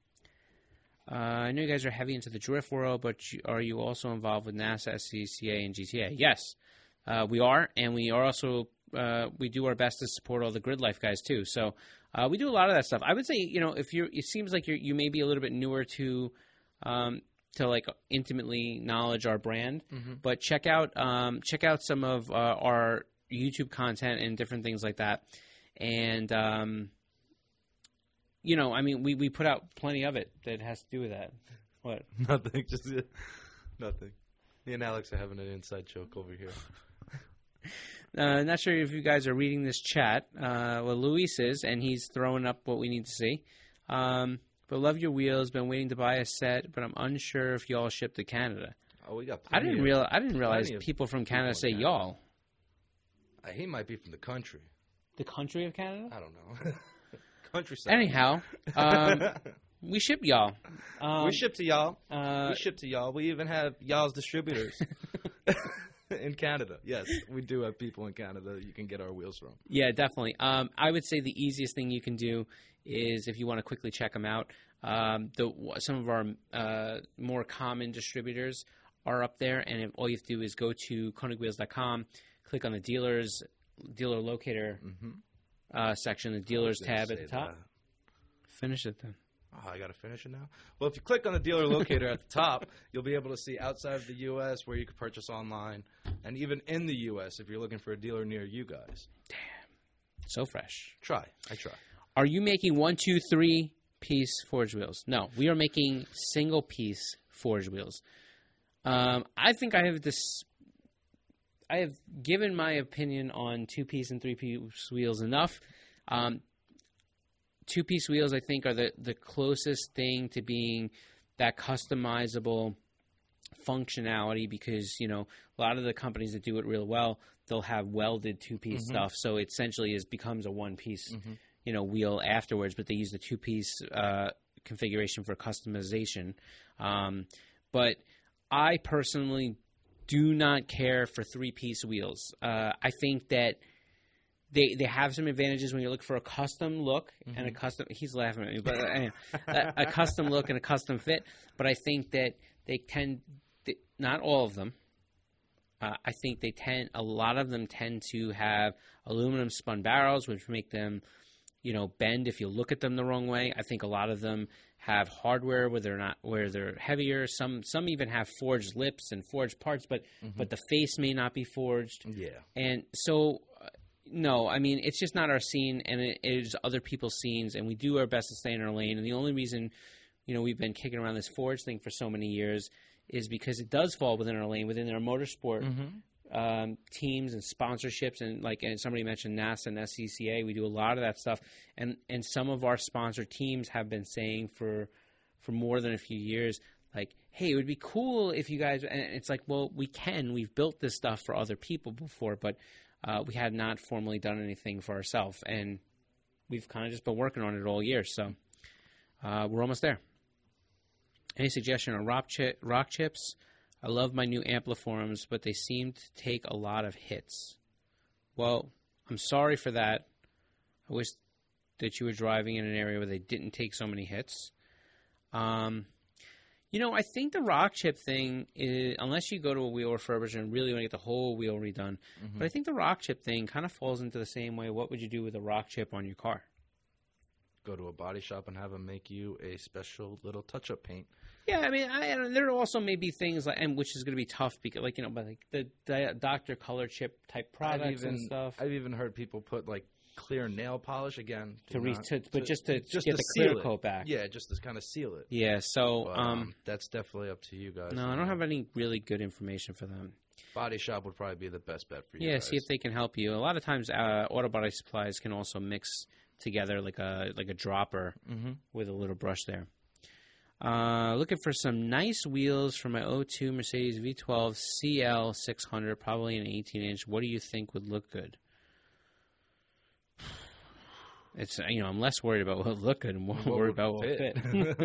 I know you guys are heavy into the drift world, but are you also involved with NASA, SCCA, and GTA? Yes, we are, and we are also we do our best to support all the Grid Life guys too. So we do a lot of that stuff. I would say, if it seems like you may be a little bit newer to like intimately knowledge our brand, but check out some of our YouTube content and different things like that. And we put out plenty of it that has to do with that. What? Nothing. Just nothing. Me and Alex are having an inside joke over here. Not sure if you guys are reading this chat. Well, Luis is, and he's throwing up what we need to see. But love your wheels. Been waiting to buy a set, but I'm unsure if y'all ship to Canada. Oh, we got. I didn't realize people from Canada say y'all. He might be from the country. The country of Canada? I don't know. Countryside. Anyhow, we ship y'all. We ship to y'all. We ship to y'all. We even have y'all's distributors in Canada. Yes, we do have people in Canada that you can get our wheels from. Yeah, definitely. I would say the easiest thing you can do is if you want to quickly check them out. Some of our more common distributors are up there, and all you have to do is go to KonigWheels.com, click on the dealer locator section, the dealers tab at the top. That. Finish it then. Oh, I got to finish it now? Well, if you click on the dealer locator at the top, you'll be able to see outside of the U.S. where you can purchase online, and even in the U.S. if you're looking for a dealer near you guys. Damn. So fresh. I try. Are you making 1, 2, 3-piece forged wheels? No, we are making single-piece forged wheels. I think I have given my opinion on 2-piece and 3-piece wheels enough. 2-piece wheels, I think, are the closest thing to being that customizable functionality because, a lot of the companies that do it real well, they'll have welded 2-piece stuff. So it essentially becomes a 1-piece, wheel afterwards, but they use the 2-piece configuration for customization. But I personally do not care for 3-piece wheels. I think that they have some advantages when you look for a custom look and a custom. He's laughing at me, but a custom look and a custom fit. But I think that not all of them. I think a lot of them tend to have aluminum spun barrels, which make them, bend if you look at them the wrong way. I think a lot of them have hardware where they're heavier. Some even have forged lips and forged parts, but the face may not be forged. Yeah. And so. No, I mean, it's just not our scene, and it is other people's scenes, and we do our best to stay in our lane. And the only reason, we've been kicking around this Forge thing for so many years is because it does fall within our lane, within our motorsport teams and sponsorships. And somebody mentioned NASA and SCCA, we do a lot of that stuff. And some of our sponsor teams have been saying for more than a few years, like, hey, it would be cool if you guys – and it's like, well, we can. We've built this stuff for other people before, but – we had not formally done anything for ourselves, and we've kind of just been working on it all year. So we're almost there. Any suggestion on rock chips? I love my new Ampliforms, but they seem to take a lot of hits. Well, I'm sorry for that. I wish that you were driving in an area where they didn't take so many hits. I think the rock chip thing is, unless you go to a wheel refurbisher and really want to get the whole wheel redone, but I think the rock chip thing kind of falls into the same way. What would you do with a rock chip on your car? Go to a body shop and have them make you a special little touch-up paint. Yeah, I mean, there also may be things which is going to be tough because, the Dr. Color chip type products and stuff. I've even heard people put clear nail polish again just to get the clear coat back. Yeah, just to kind of seal it. Yeah, so but, that's definitely up to you guys. No, I don't have any really good information for them. Body shop would probably be the best bet for you. Yeah, guys. see if they can help you. A lot of times, auto body supplies can also mix together like a dropper with a little brush there. Looking for some nice wheels for my 02 Mercedes V12 CL 600, probably an 18-inch. What do you think would look good? It's I'm less worried about what look good and more worried about what fit.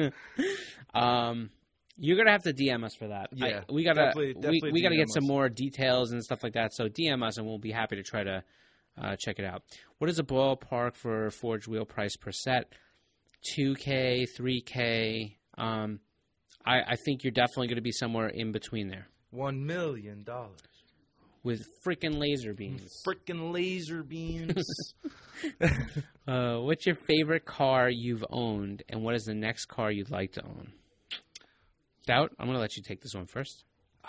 You're gonna have to DM us for that. Yeah, we gotta definitely we gotta DM get some more details and stuff like that. So DM us and we'll be happy to try to check it out. What is a ballpark for forged wheel price per set? $2K, $3K. I think you're definitely going to be somewhere in between there. $1 million. with freaking laser beams. Freaking laser beams. What's your favorite car you've owned, and what is the next car you'd like to own? Stout, I'm going to let you take this one first.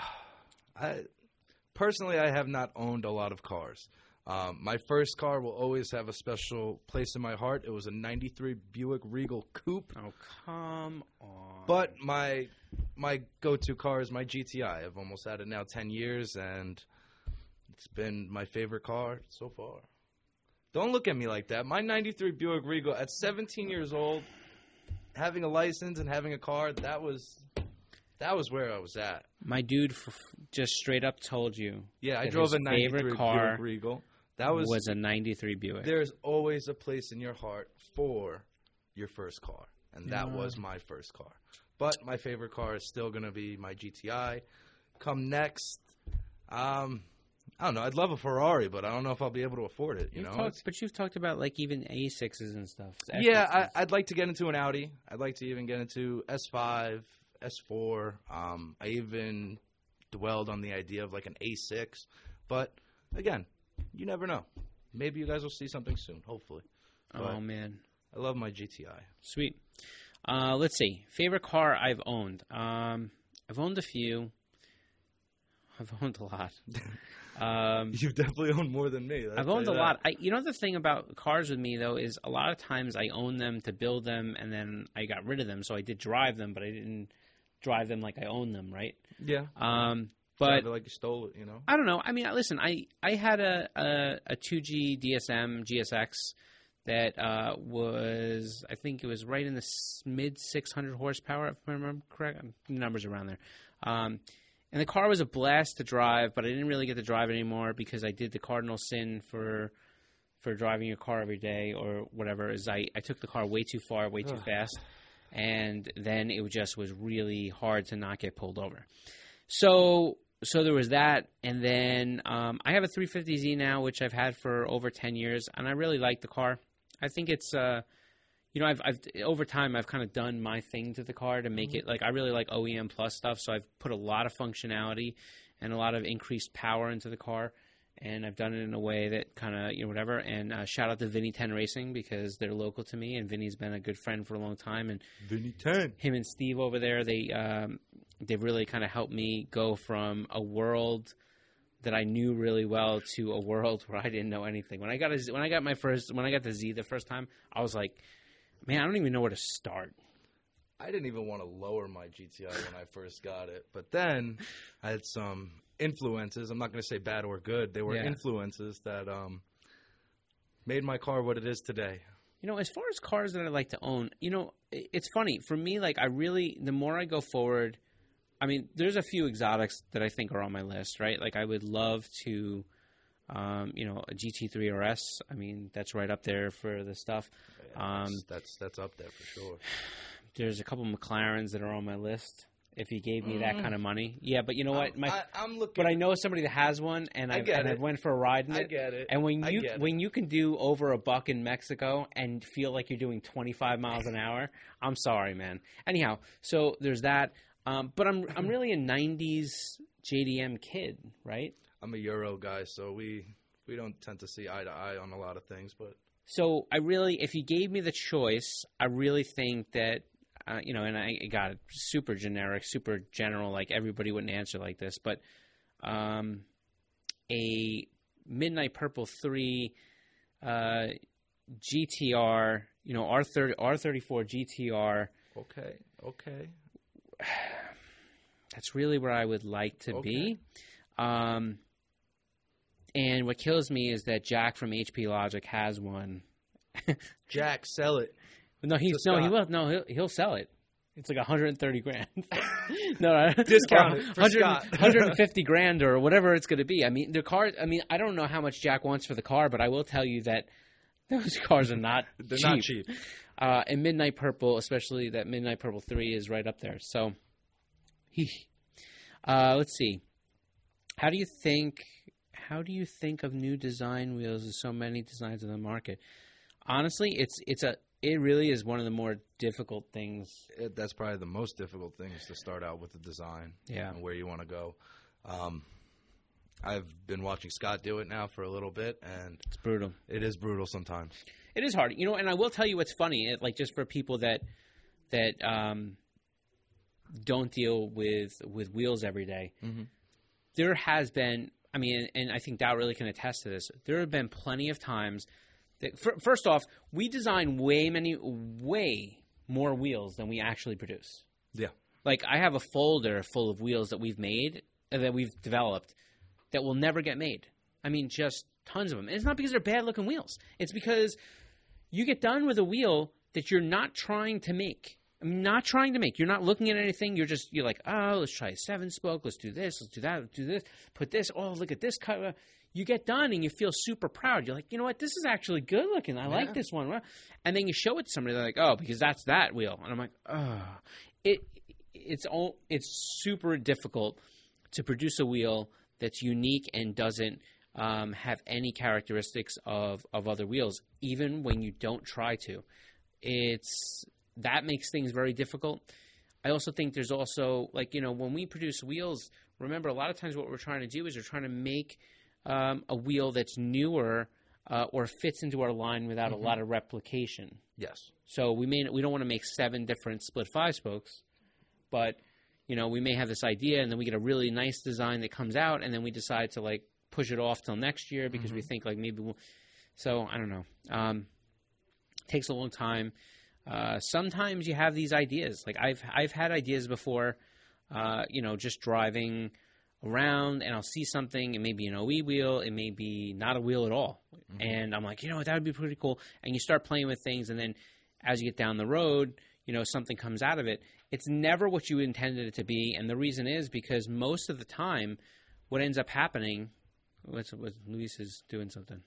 Personally, I have not owned a lot of cars. My first car will always have a special place in my heart. It was a 93 Buick Regal Coupe. Oh, come on. But my go-to car is my GTI. I've almost had it now 10 years, and it's been my favorite car so far. Don't look at me like that. My 93 Buick Regal, at 17 years old, having a license and having a car, that was where I was at. My dude just straight up told you. Yeah, I drove a 93 car Buick Regal. That was a 93 Buick. There's always a place in your heart for your first car, and that was my first car. But my favorite car is still going to be my GTI. Come next, I don't know. I'd love a Ferrari, but I don't know if I'll be able to afford it. But you've talked about like even A6s and stuff. Yeah, I'd like to get into an Audi. I'd like to even get into S5, S4. I even dwelled on the idea of like an A6. But again, you never know. Maybe you guys will see something soon, hopefully. Oh, man. I love my GTI. Sweet. Let's see. Favorite car I've owned. I've owned a few. I've owned a lot. You've definitely owned more than me. I've owned a lot. The thing about cars with me, though, is a lot of times I own them to build them, and then I got rid of them. So I did drive them, but I didn't drive them like I own them, right? Yeah. But drive it like you stole it, I don't know. I mean, listen, I had a 2G DSM GSX that was, I think it was right in the mid 600 horsepower, if I remember correct. Numbers around there. And the car was a blast to drive, but I didn't really get to drive it anymore because I did the cardinal sin for driving your car every day or whatever. Is I took the car way too far, way too fast, and then it just was really hard to not get pulled over. So there was that, and then I have a 350Z now, which I've had for over 10 years, and I really like the car. I think it's, I've over time I've kind of done my thing to the car to make it like I really like OEM Plus stuff. So I've put a lot of functionality and a lot of increased power into the car, and I've done it in a way that kind of whatever. And shout out to Vinny 10 Racing because they're local to me, and Vinny's been a good friend for a long time. And Vinny 10, him and Steve over there, they've really kind of helped me go from a world that I knew really well to a world where I didn't know anything. When I got the Z the first time, I was like, man, I don't even know where to start. I didn't even want to lower my GTI when I first got it, but then I had some influences. I'm not going to say bad or good. They were influences that made my car what it is today. As far as cars that I like to own, it's funny for me. Like the more I go forward. I mean, there's a few exotics that I think are on my list, right? Like I would love to, a GT3 RS. I mean, that's right up there for the stuff. Yeah, that's up there for sure. There's a couple McLarens that are on my list. If he gave me that kind of money, yeah. But you know what? I'm looking. But I know somebody that has one, and I went for a ride in it. I get it. And when you can do over $1 in Mexico and feel like you're doing 25 miles an hour, I'm sorry, man. Anyhow, so there's that. But I'm really a 90s JDM kid, right? I'm a Euro guy, so we don't tend to see eye to eye on a lot of things. But so if you gave me the choice, I really think that, and I got it super generic, super general, like everybody wouldn't answer like this, but a Midnight Purple 3 GTR, R34 GTR. Okay. That's really where I would like to be. And what kills me is that Jack from HP Logic has one. Jack, sell it. He will. No, he'll sell it. It's like $130,000. No, discount for Scott. $150,000 or whatever it's going to be. I mean, the car. I mean, I don't know how much Jack wants for the car, but I will tell you that those cars are not. They're not cheap. And Midnight Purple, especially that Midnight Purple 3, is right up there. So, let's see. How do you think of new design wheels? There's so many designs in the market. Honestly, it really is one of the more difficult things. That's probably the most difficult thing is to start out with the design. Yeah. And where you want to go. I've been watching Scott do it now for a little bit, and It's brutal. it is brutal sometimes. It is hard, and I will tell you what's funny. Like just for people that don't deal with wheels every day, there has been. I mean, and I think Dow really can attest to this. There have been plenty of times that, first off, we design way more wheels than we actually produce. Yeah. Like I have a folder full of wheels that we've made, that we've developed, that will never get made. I mean, just tons of them. And it's not because they're bad-looking wheels. It's because you get done with a wheel that you're not trying to make. I mean, not trying to make. You're not looking at anything. You're like, oh, let's try a 7-spoke. Let's do this. Let's do that. Let's do this. Put this. Oh, look at this cut. You get done and you feel super proud. You're like, you know what? This is actually good looking. I like this one. And then you show it to somebody. They're like, oh, because that's that wheel. And I'm like, oh. It's super difficult to produce a wheel that's unique and doesn't have any characteristics of other wheels, even when you don't try to. That makes things very difficult. I also think there's also, like, when we produce wheels, remember, a lot of times what we're trying to do is we're trying to make a wheel that's newer or fits into our line without a lot of replication. Yes. So we don't want to make 7 different split 5-spokes, but, we may have this idea and then we get a really nice design that comes out and then we decide to, like, push it off till next year because we think, like, maybe we'll – so I don't know. Takes a long time. Sometimes you have these ideas. Like I've had ideas before, just driving around and I'll see something. It may be an OE wheel. It may be not a wheel at all. And I'm like, that would be pretty cool. And you start playing with things. And then as you get down the road, something comes out of it. It's never what you intended it to be. And the reason is because most of the time what ends up happening, Luis is doing something.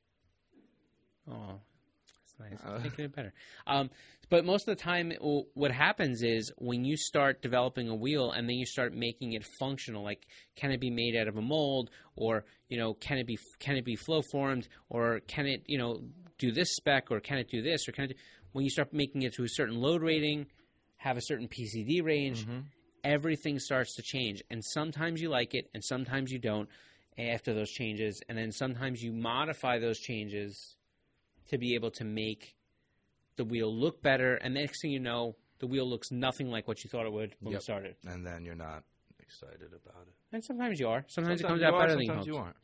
Oh, nice. Making it better. But most of the time, what happens is when you start developing a wheel and then you start making it functional, like can it be made out of a mold, or can it be flow formed, or can it do this spec, or can it do this, or can it when you start making it to a certain load rating, have a certain PCD range, everything starts to change. And sometimes you like it, and sometimes you don't after those changes, and then sometimes you modify those changes to be able to make the wheel look better, and the next thing you know, the wheel looks nothing like what you thought it would when you started. And then you're not excited about it. And sometimes you are. Sometimes it comes out better than you hoped. Sometimes you aren't.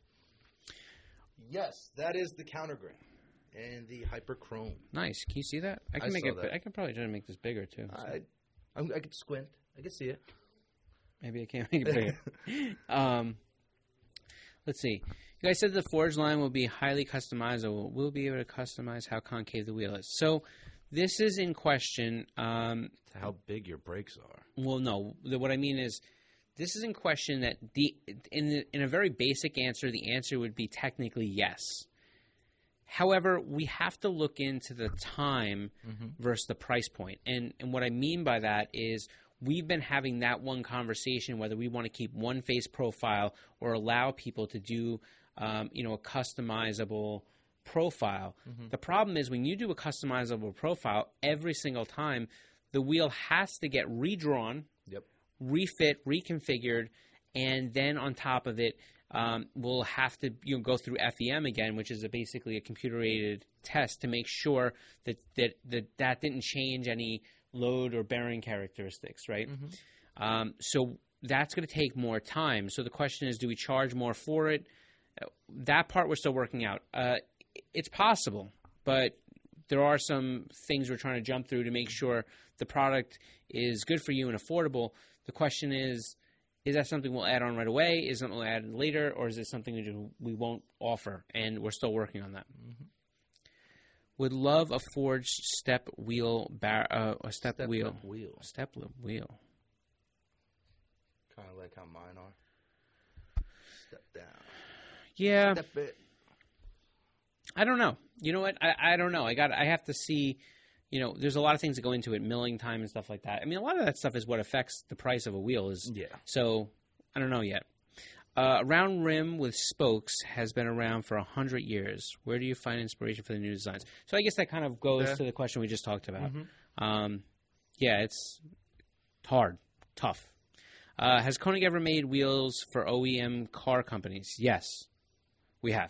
Yes, that is the countergrain and the hyperchrome. Nice. Can you see that? I can make it. I can probably try to make this bigger too. So. I could squint. I can see it. Maybe I can't make it bigger. Let's see. You guys said the Forge line will be highly customizable. We'll be able to customize how concave the wheel is. So this is in question. How big your brakes are. Well, no. What I mean is this is in question that in a very basic answer, the answer would be technically yes. However, we have to look into the time versus the price point. And what I mean by that is we've been having that one conversation whether we want to keep one face profile or allow people to do a customizable profile. The problem is when you do a customizable profile, every single time the wheel has to get redrawn, refit, reconfigured, and then on top of it, we'll have to go through FEM again, which is basically a computer-aided test to make sure that didn't change any load or bearing characteristics, right? So that's going to take more time. So the question is, do we charge more for it? That part we're still working out. It's possible, but there are some things we're trying to jump through to make sure the product is good for you and affordable. The question is that something we'll add on right away? Is it something we'll add later? Or is it something we won't offer? And we're still working on that. Would love a forged step wheel, step wheel. Kind of like how mine are. Step down. Yeah. Step it. I don't know. You know what? I don't know. I have to see. There's a lot of things that go into it, milling time and stuff like that. I mean, a lot of that stuff is what affects the price of a wheel. So I don't know yet. Round rim with spokes has been around for 100 years. Where do you find inspiration for the new designs? So I guess that kind of goes to the question we just talked about. It's hard, tough. Has Koenig ever made wheels for OEM car companies? Yes, we have.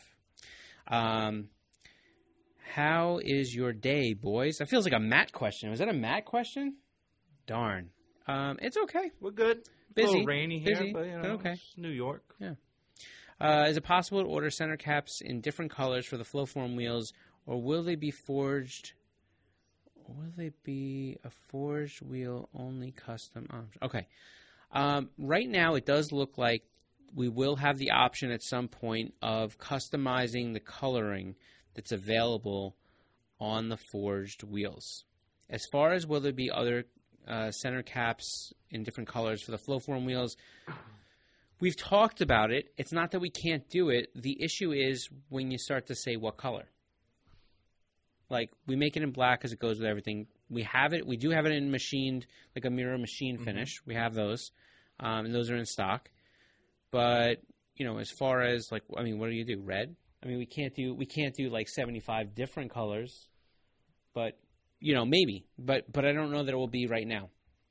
How is your day, boys? That feels like a Matt question. Was that a Matt question? Darn. It's okay. We're good. Busy. A little rainy here, Busy, but, you know, but okay. It's New York. Yeah. Is it possible to order center caps in different colors for the Flowform wheels, or will they be forged? Will they be a forged wheel only custom option? Okay. Right now, it does look like we will have the option at some point of customizing the coloring that's available on the forged wheels. As far as will there be other center caps in different colors for the Flowform wheels, we've talked about it. It's not that we can't do it. The issue is when you start to say what color. Like, we make it in black because it goes with everything. We have it. We do have it in machined, like a mirror machine finish. We have those, and those are in stock. But, you know, as far as, like, I mean, what do you do? Red? I mean, we can't do like 75 different colors. But, you know, maybe. But I don't know that it will be right now.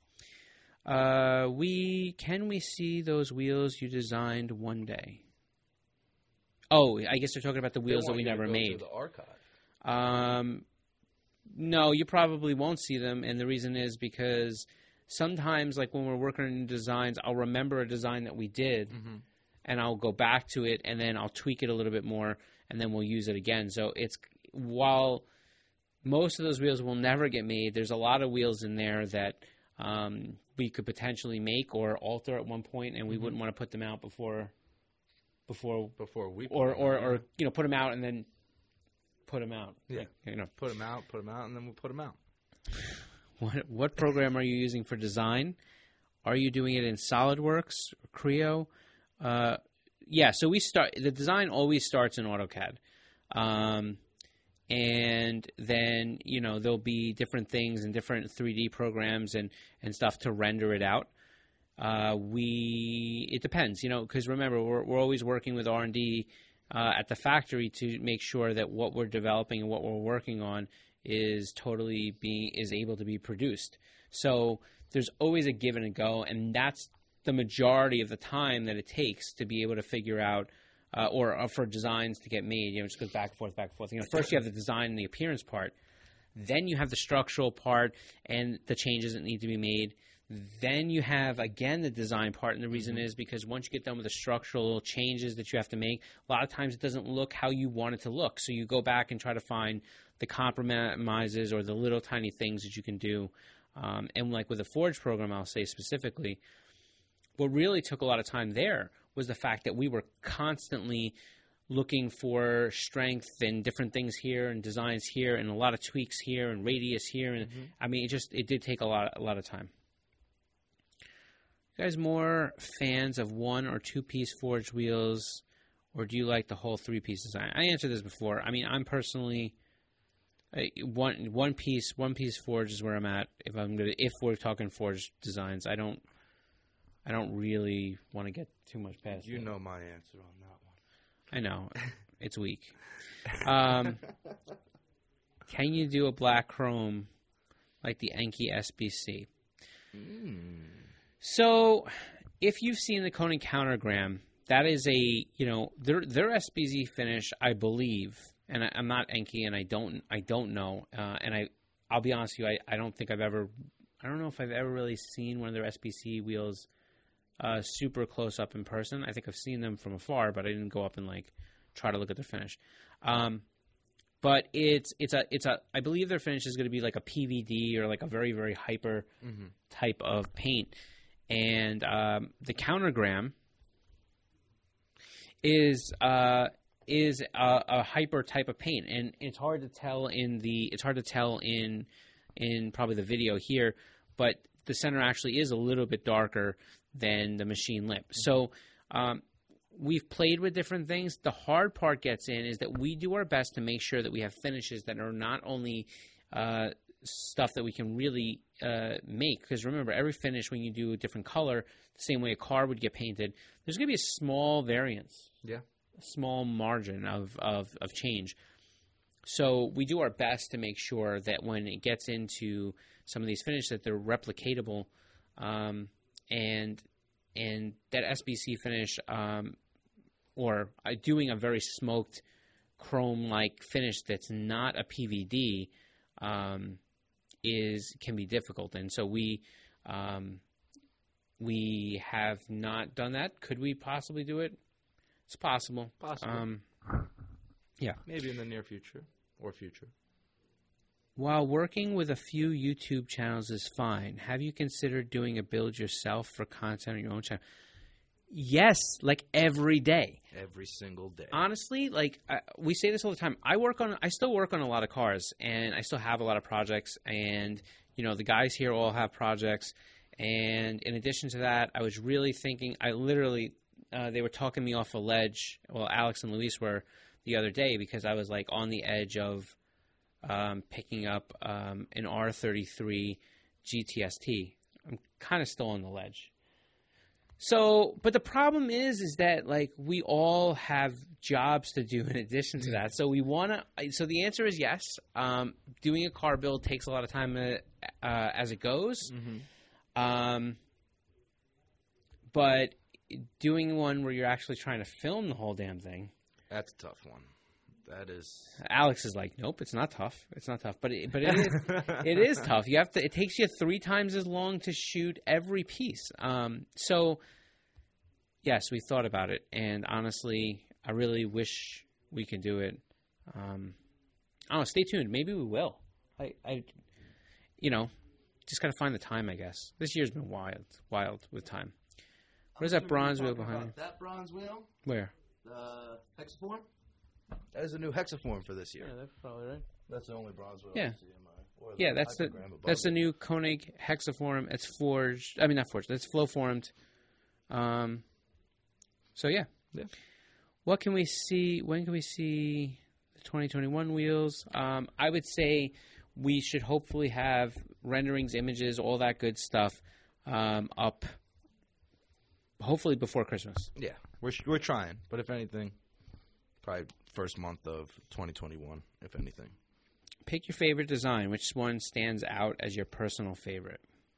Can we see those wheels you designed one day? Oh, I guess they're talking about the wheels that we never made. To the archive. No, you probably won't see them, and the reason is because sometimes, like when we're working on new designs, I'll remember a design that we did, and I'll go back to it, and then I'll tweak it a little bit more, and then we'll use it again. So it's, while most of those wheels will never get made, there's a lot of wheels in there that we could potentially make or alter at one point, and we wouldn't want to put them out before we or you know, put them out and then put them out. Yeah, like, you know, put them out, and then we'll put them out. What program are you using for design? Are you doing it in SolidWorks or Creo? Yeah, so the design always starts in AutoCAD. And then, you know, there'll be different things and different 3D programs and stuff to render it out. It depends, you know, because remember, we're always working with R&D at the factory to make sure that what we're developing and what we're working on is able to be produced. So there's always a give and a go, and that's the majority of the time that it takes to be able to figure out or for designs to get made. You know, it just goes back and forth, back and forth. You know, first you have the design and the appearance part. Then you have the structural part and the changes that need to be made. Then you have, again, the design part, and the reason is because once you get done with the structural changes that you have to make, a lot of times it doesn't look how you want it to look. So you go back and try to find the compromises or the little tiny things that you can do. And like with the Forge program, I'll say specifically, what really took a lot of time there was the fact that we were constantly looking for strength and different things here and designs here and a lot of tweaks here and radius here. And I mean, it did take a lot of time. You guys more fans of one or two piece forged wheels, or do you like the whole 3-piece design? I answered this before. I mean, I'm personally one piece forged is where I'm at. If we're talking forged designs, I don't really want to get too much past. You know my answer on that one. I know. It's weak. Can you do a black chrome like the Enkei SBC? So, if you've seen the Koenig Countergram, that is their SBZ finish, I believe, and I'm not Enkei, and I don't know, and I'll be honest with you, I don't know if I've ever really seen one of their SBC wheels super close up in person. I think I've seen them from afar, but I didn't go up and like try to look at their finish. But I believe their finish is going to be like a PVD or like a very, very hyper type of paint. And the Countergram is a hyper type of paint, and it's hard to tell in probably the video here, but the center actually is a little bit darker than the machine lip. So we've played with different things. The hard part gets in is that we do our best to make sure that we have finishes that are not only stuff that we can really make, because remember, every finish, when you do a different color, the same way a car would get painted, there's going to be a small variance, a small margin of change. So we do our best to make sure that when it gets into some of these finishes, that they're replicatable, and that SBC finish, or doing a very smoked chrome-like finish that's not a PVD, can be difficult. And so we have not done that. Could we possibly do it? It's possible. Possible. Yeah. Maybe in the near future or future. While working with a few YouTube channels is fine, have you considered doing a build yourself for content on your own channel? Yes, like every day. Every single day. Honestly, like we say this all the time. I still work on a lot of cars, and I still have a lot of projects, and the guys here all have projects. And in addition to that, I was really thinking. I literally, they were talking me off a ledge. Well, Alex and Luis were the other day because I was like on the edge of picking up an R33 GTST. I'm kind of still on the ledge. So, but the problem is that like we all have jobs to do in addition to that. So so the answer is yes. Doing a car build takes a lot of time as it goes. Mm-hmm. But doing one where you're actually trying to film the whole damn thing. That's a tough one. That is. Alex is like, nope, it's not tough. It's not tough, but it is. It is tough. You have to. It takes you 3 times as long to shoot every piece. So, yes, we thought about it, and honestly, I really wish we could do it. I don't know. Stay tuned. Maybe we will. I just gotta find the time. I guess this year's been wild with time. Where's that bronze wheel behind you? That bronze wheel? Where? The Hexaform? That is a new Hexaform for this year. Yeah, that's probably right. That's the only bronze wheel Yeah. I see in my. Yeah, that's the new Koenig Hexaform. It's forged. I mean, not forged. It's flow formed. So yeah. What can we see? When can we see the 2021 wheels? I would say we should hopefully have renderings, images, all that good stuff up. Hopefully before Christmas. Yeah, we're trying, but if anything, probably first month of 2021, if anything. Pick your favorite design. Which one stands out as your personal favorite?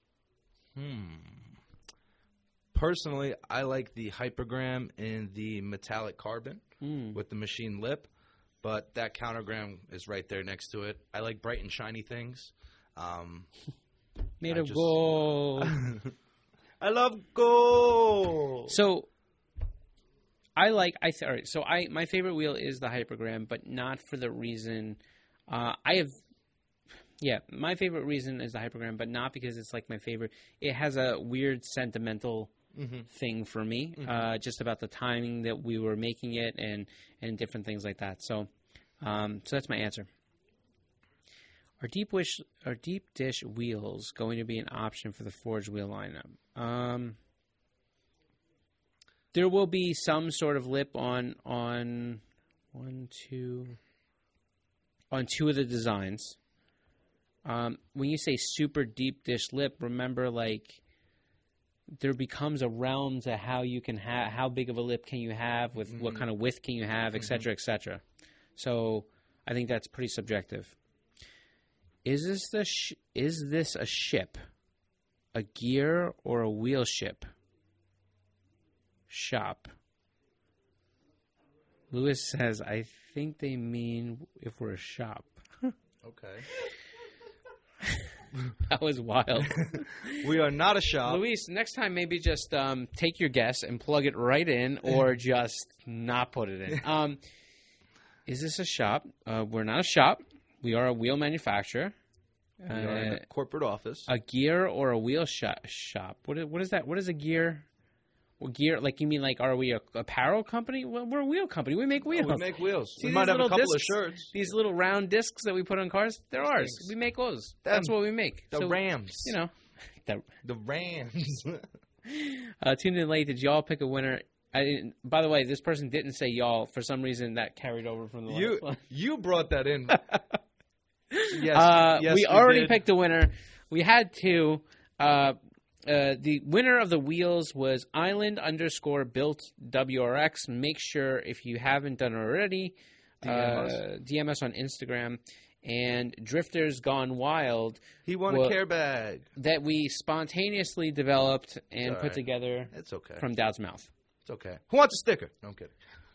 Personally, I like the Hypergram in the metallic carbon with the machine lip, but that countergram is right there next to it. I like bright and shiny things. Made of gold. I love gold. So my favorite wheel is the Hypergram, but not for the reason my favorite reason is the Hypergram, but not because it's like my favorite. It has a weird sentimental thing for me, just about the timing that we were making it and different things like that. So that's my answer. Are deep dish wheels going to be an option for the forged wheel lineup? There will be some sort of lip on two of the designs. When you say super deep dish lip, remember like there becomes a realm to how you can how big of a lip can you have with what kind of width can you have, et cetera, et cetera. So I think that's pretty subjective. Is this a ship, a gear, or a wheel ship? Shop. Lewis says, I think they mean if we're a shop. Okay. That was wild. We are not a shop. Luis, next time maybe just take your guess and plug it right in or just not put it in. Is this a shop? We're not a shop. We are a wheel manufacturer. We are in a corporate office. A gear or a wheel shop? What is that? What is a gear? Well, gear, like you mean like are we a apparel company? Well, we're a wheel company. We make wheels. Oh, we make wheels. See, we might have a couple discs, of shirts. These little round discs that we put on cars, they're ours. We make those. That's what we make. The Rams. You know. The Rams. Tuned in late. Did y'all pick a winner? By the way, this person didn't say y'all. For some reason, that carried over from the last one. You brought that in. Yes, we already picked a winner. We had two. The winner of the wheels was Island_built WRX. Make sure if you haven't done it already, DM us on Instagram. and Drifters Gone Wild. He won a care bag that we spontaneously developed and put together. It's okay. From Dowd's mouth. It's okay. Who wants a sticker? No, I'm kidding.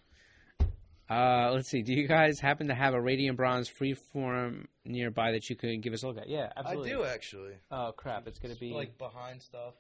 Let's see. Do you guys happen to have a Radiant Bronze freeform nearby that you could give us a look at? Yeah, absolutely. I do, actually. Oh, crap. It's going to be... like behind stuff.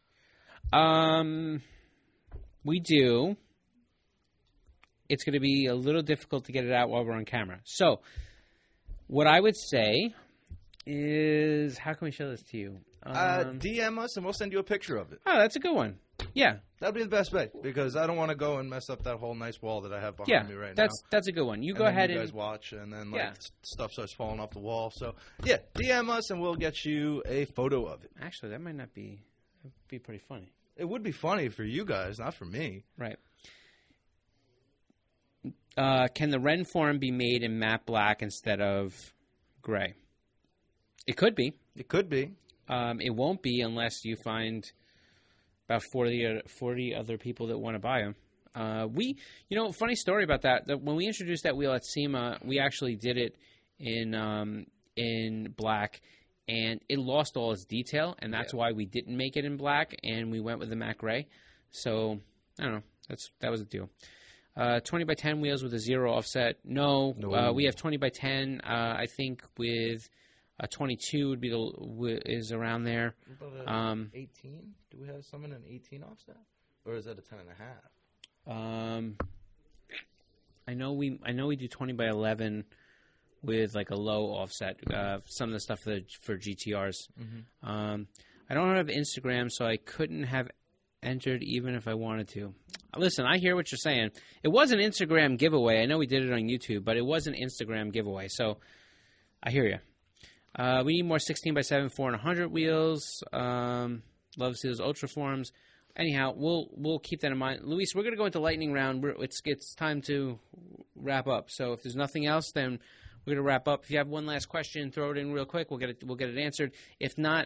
We do. It's going to be a little difficult to get it out while we're on camera. So, what I would say is... How can we show this to you? DM us and we'll send you a picture of it. Oh, that's a good one. Yeah. That'd be the best bet because I don't want to go and mess up that whole nice wall that I have behind me right now. That's a good one. You go ahead and... you guys watch and then stuff starts falling off the wall. So, yeah, DM us and we'll get you a photo of it. Actually, that might not be... That'd be pretty funny. It would be funny for you guys, not for me. Right. Can the Ren form be made in matte black instead of gray? It could be. It could be. It won't be unless you find about 40 other people that want to buy them. Funny story about that. When we introduced that wheel at SEMA, we actually did it in black, and it lost all its detail, and that's why we didn't make it in black, and we went with the matte gray. So, I don't know. That was the deal. 20 by 10 wheels with a 0 offset. No. We have 20 by 10. I think with a 22 would be is around there. What about 18? Do we have some in an 18 offset, or is that a 10.5? I know we do 20 by 11 with like a low offset. Some of the stuff for GTRs. Mm-hmm. I don't have Instagram, so I couldn't have entered even if I wanted to. Listen, I hear what you're saying. It was an Instagram giveaway. I know we did it on YouTube, but it was an Instagram giveaway. So I hear you. We need more 16 by 7 400 wheels. Love to see those ultra forms. Anyhow, we'll keep that in mind. Luis, we're going to go into lightning round. It's time to wrap up. So if there's nothing else, then we're going to wrap up. If you have one last question, throw it in real quick. We'll get it answered. If not,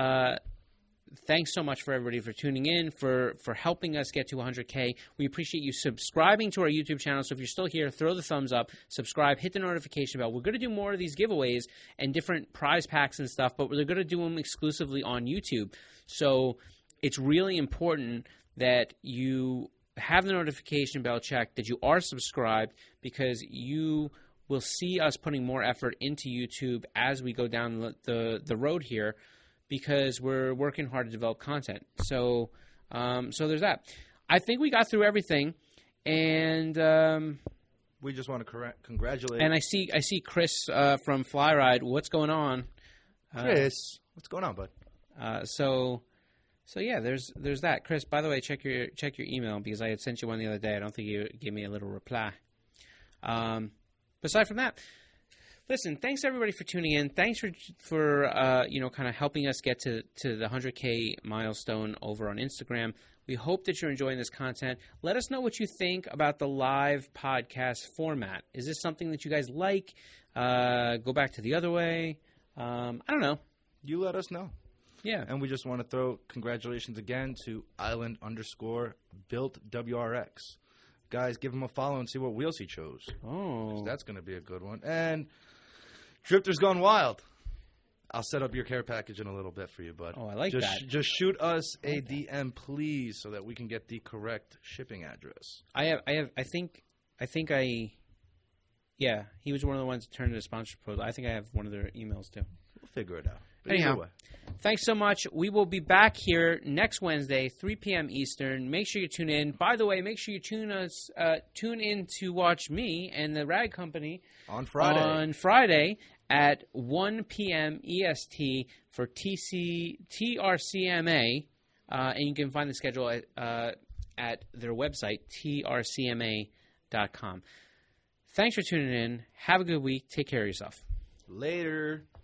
thanks so much for everybody for tuning in, for helping us get to 100K. We appreciate you subscribing to our YouTube channel. So if you're still here, throw the thumbs up, subscribe, hit the notification bell. We're going to do more of these giveaways and different prize packs and stuff, but we're going to do them exclusively on YouTube. So it's really important that you have the notification bell checked, that you are subscribed, because you will see us putting more effort into YouTube as we go down the road here, because we're working hard to develop content. So there's that. I think we got through everything, and we just want to congratulate. And I see Chris from Flyride. What's going on, Chris? What's going on, bud? So yeah, there's that. Chris, by the way, check your email, because I had sent you one the other day. I don't think you gave me a little reply. Aside from that, listen, thanks everybody for tuning in. Thanks for kind of helping us get to the 100K milestone over on Instagram. We hope that you're enjoying this content. Let us know what you think about the live podcast format. Is this something that you guys like? Go back to the other way? I don't know. You let us know. Yeah. And we just want to throw congratulations again to Island_Built WRX. Guys, give him a follow and see what wheels he chose. Oh. That's going to be a good one. And Drifters Gone Wild. I'll set up your care package in a little bit for you, bud. Oh, I like that. Just shoot us a DM, please, so that we can get the correct shipping address. Yeah, he was one of the ones that turned in a sponsor proposal. I think I have one of their emails, too. We'll figure it out. But anyhow, thanks so much. We will be back here next Wednesday, 3 p.m. Eastern. Make sure you tune in. By the way, make sure you tune in to watch me and the Rag Company on Friday at 1 p.m. EST for TRCMA. And you can find the schedule at their website, trcma.com. Thanks for tuning in. Have a good week. Take care of yourself. Later.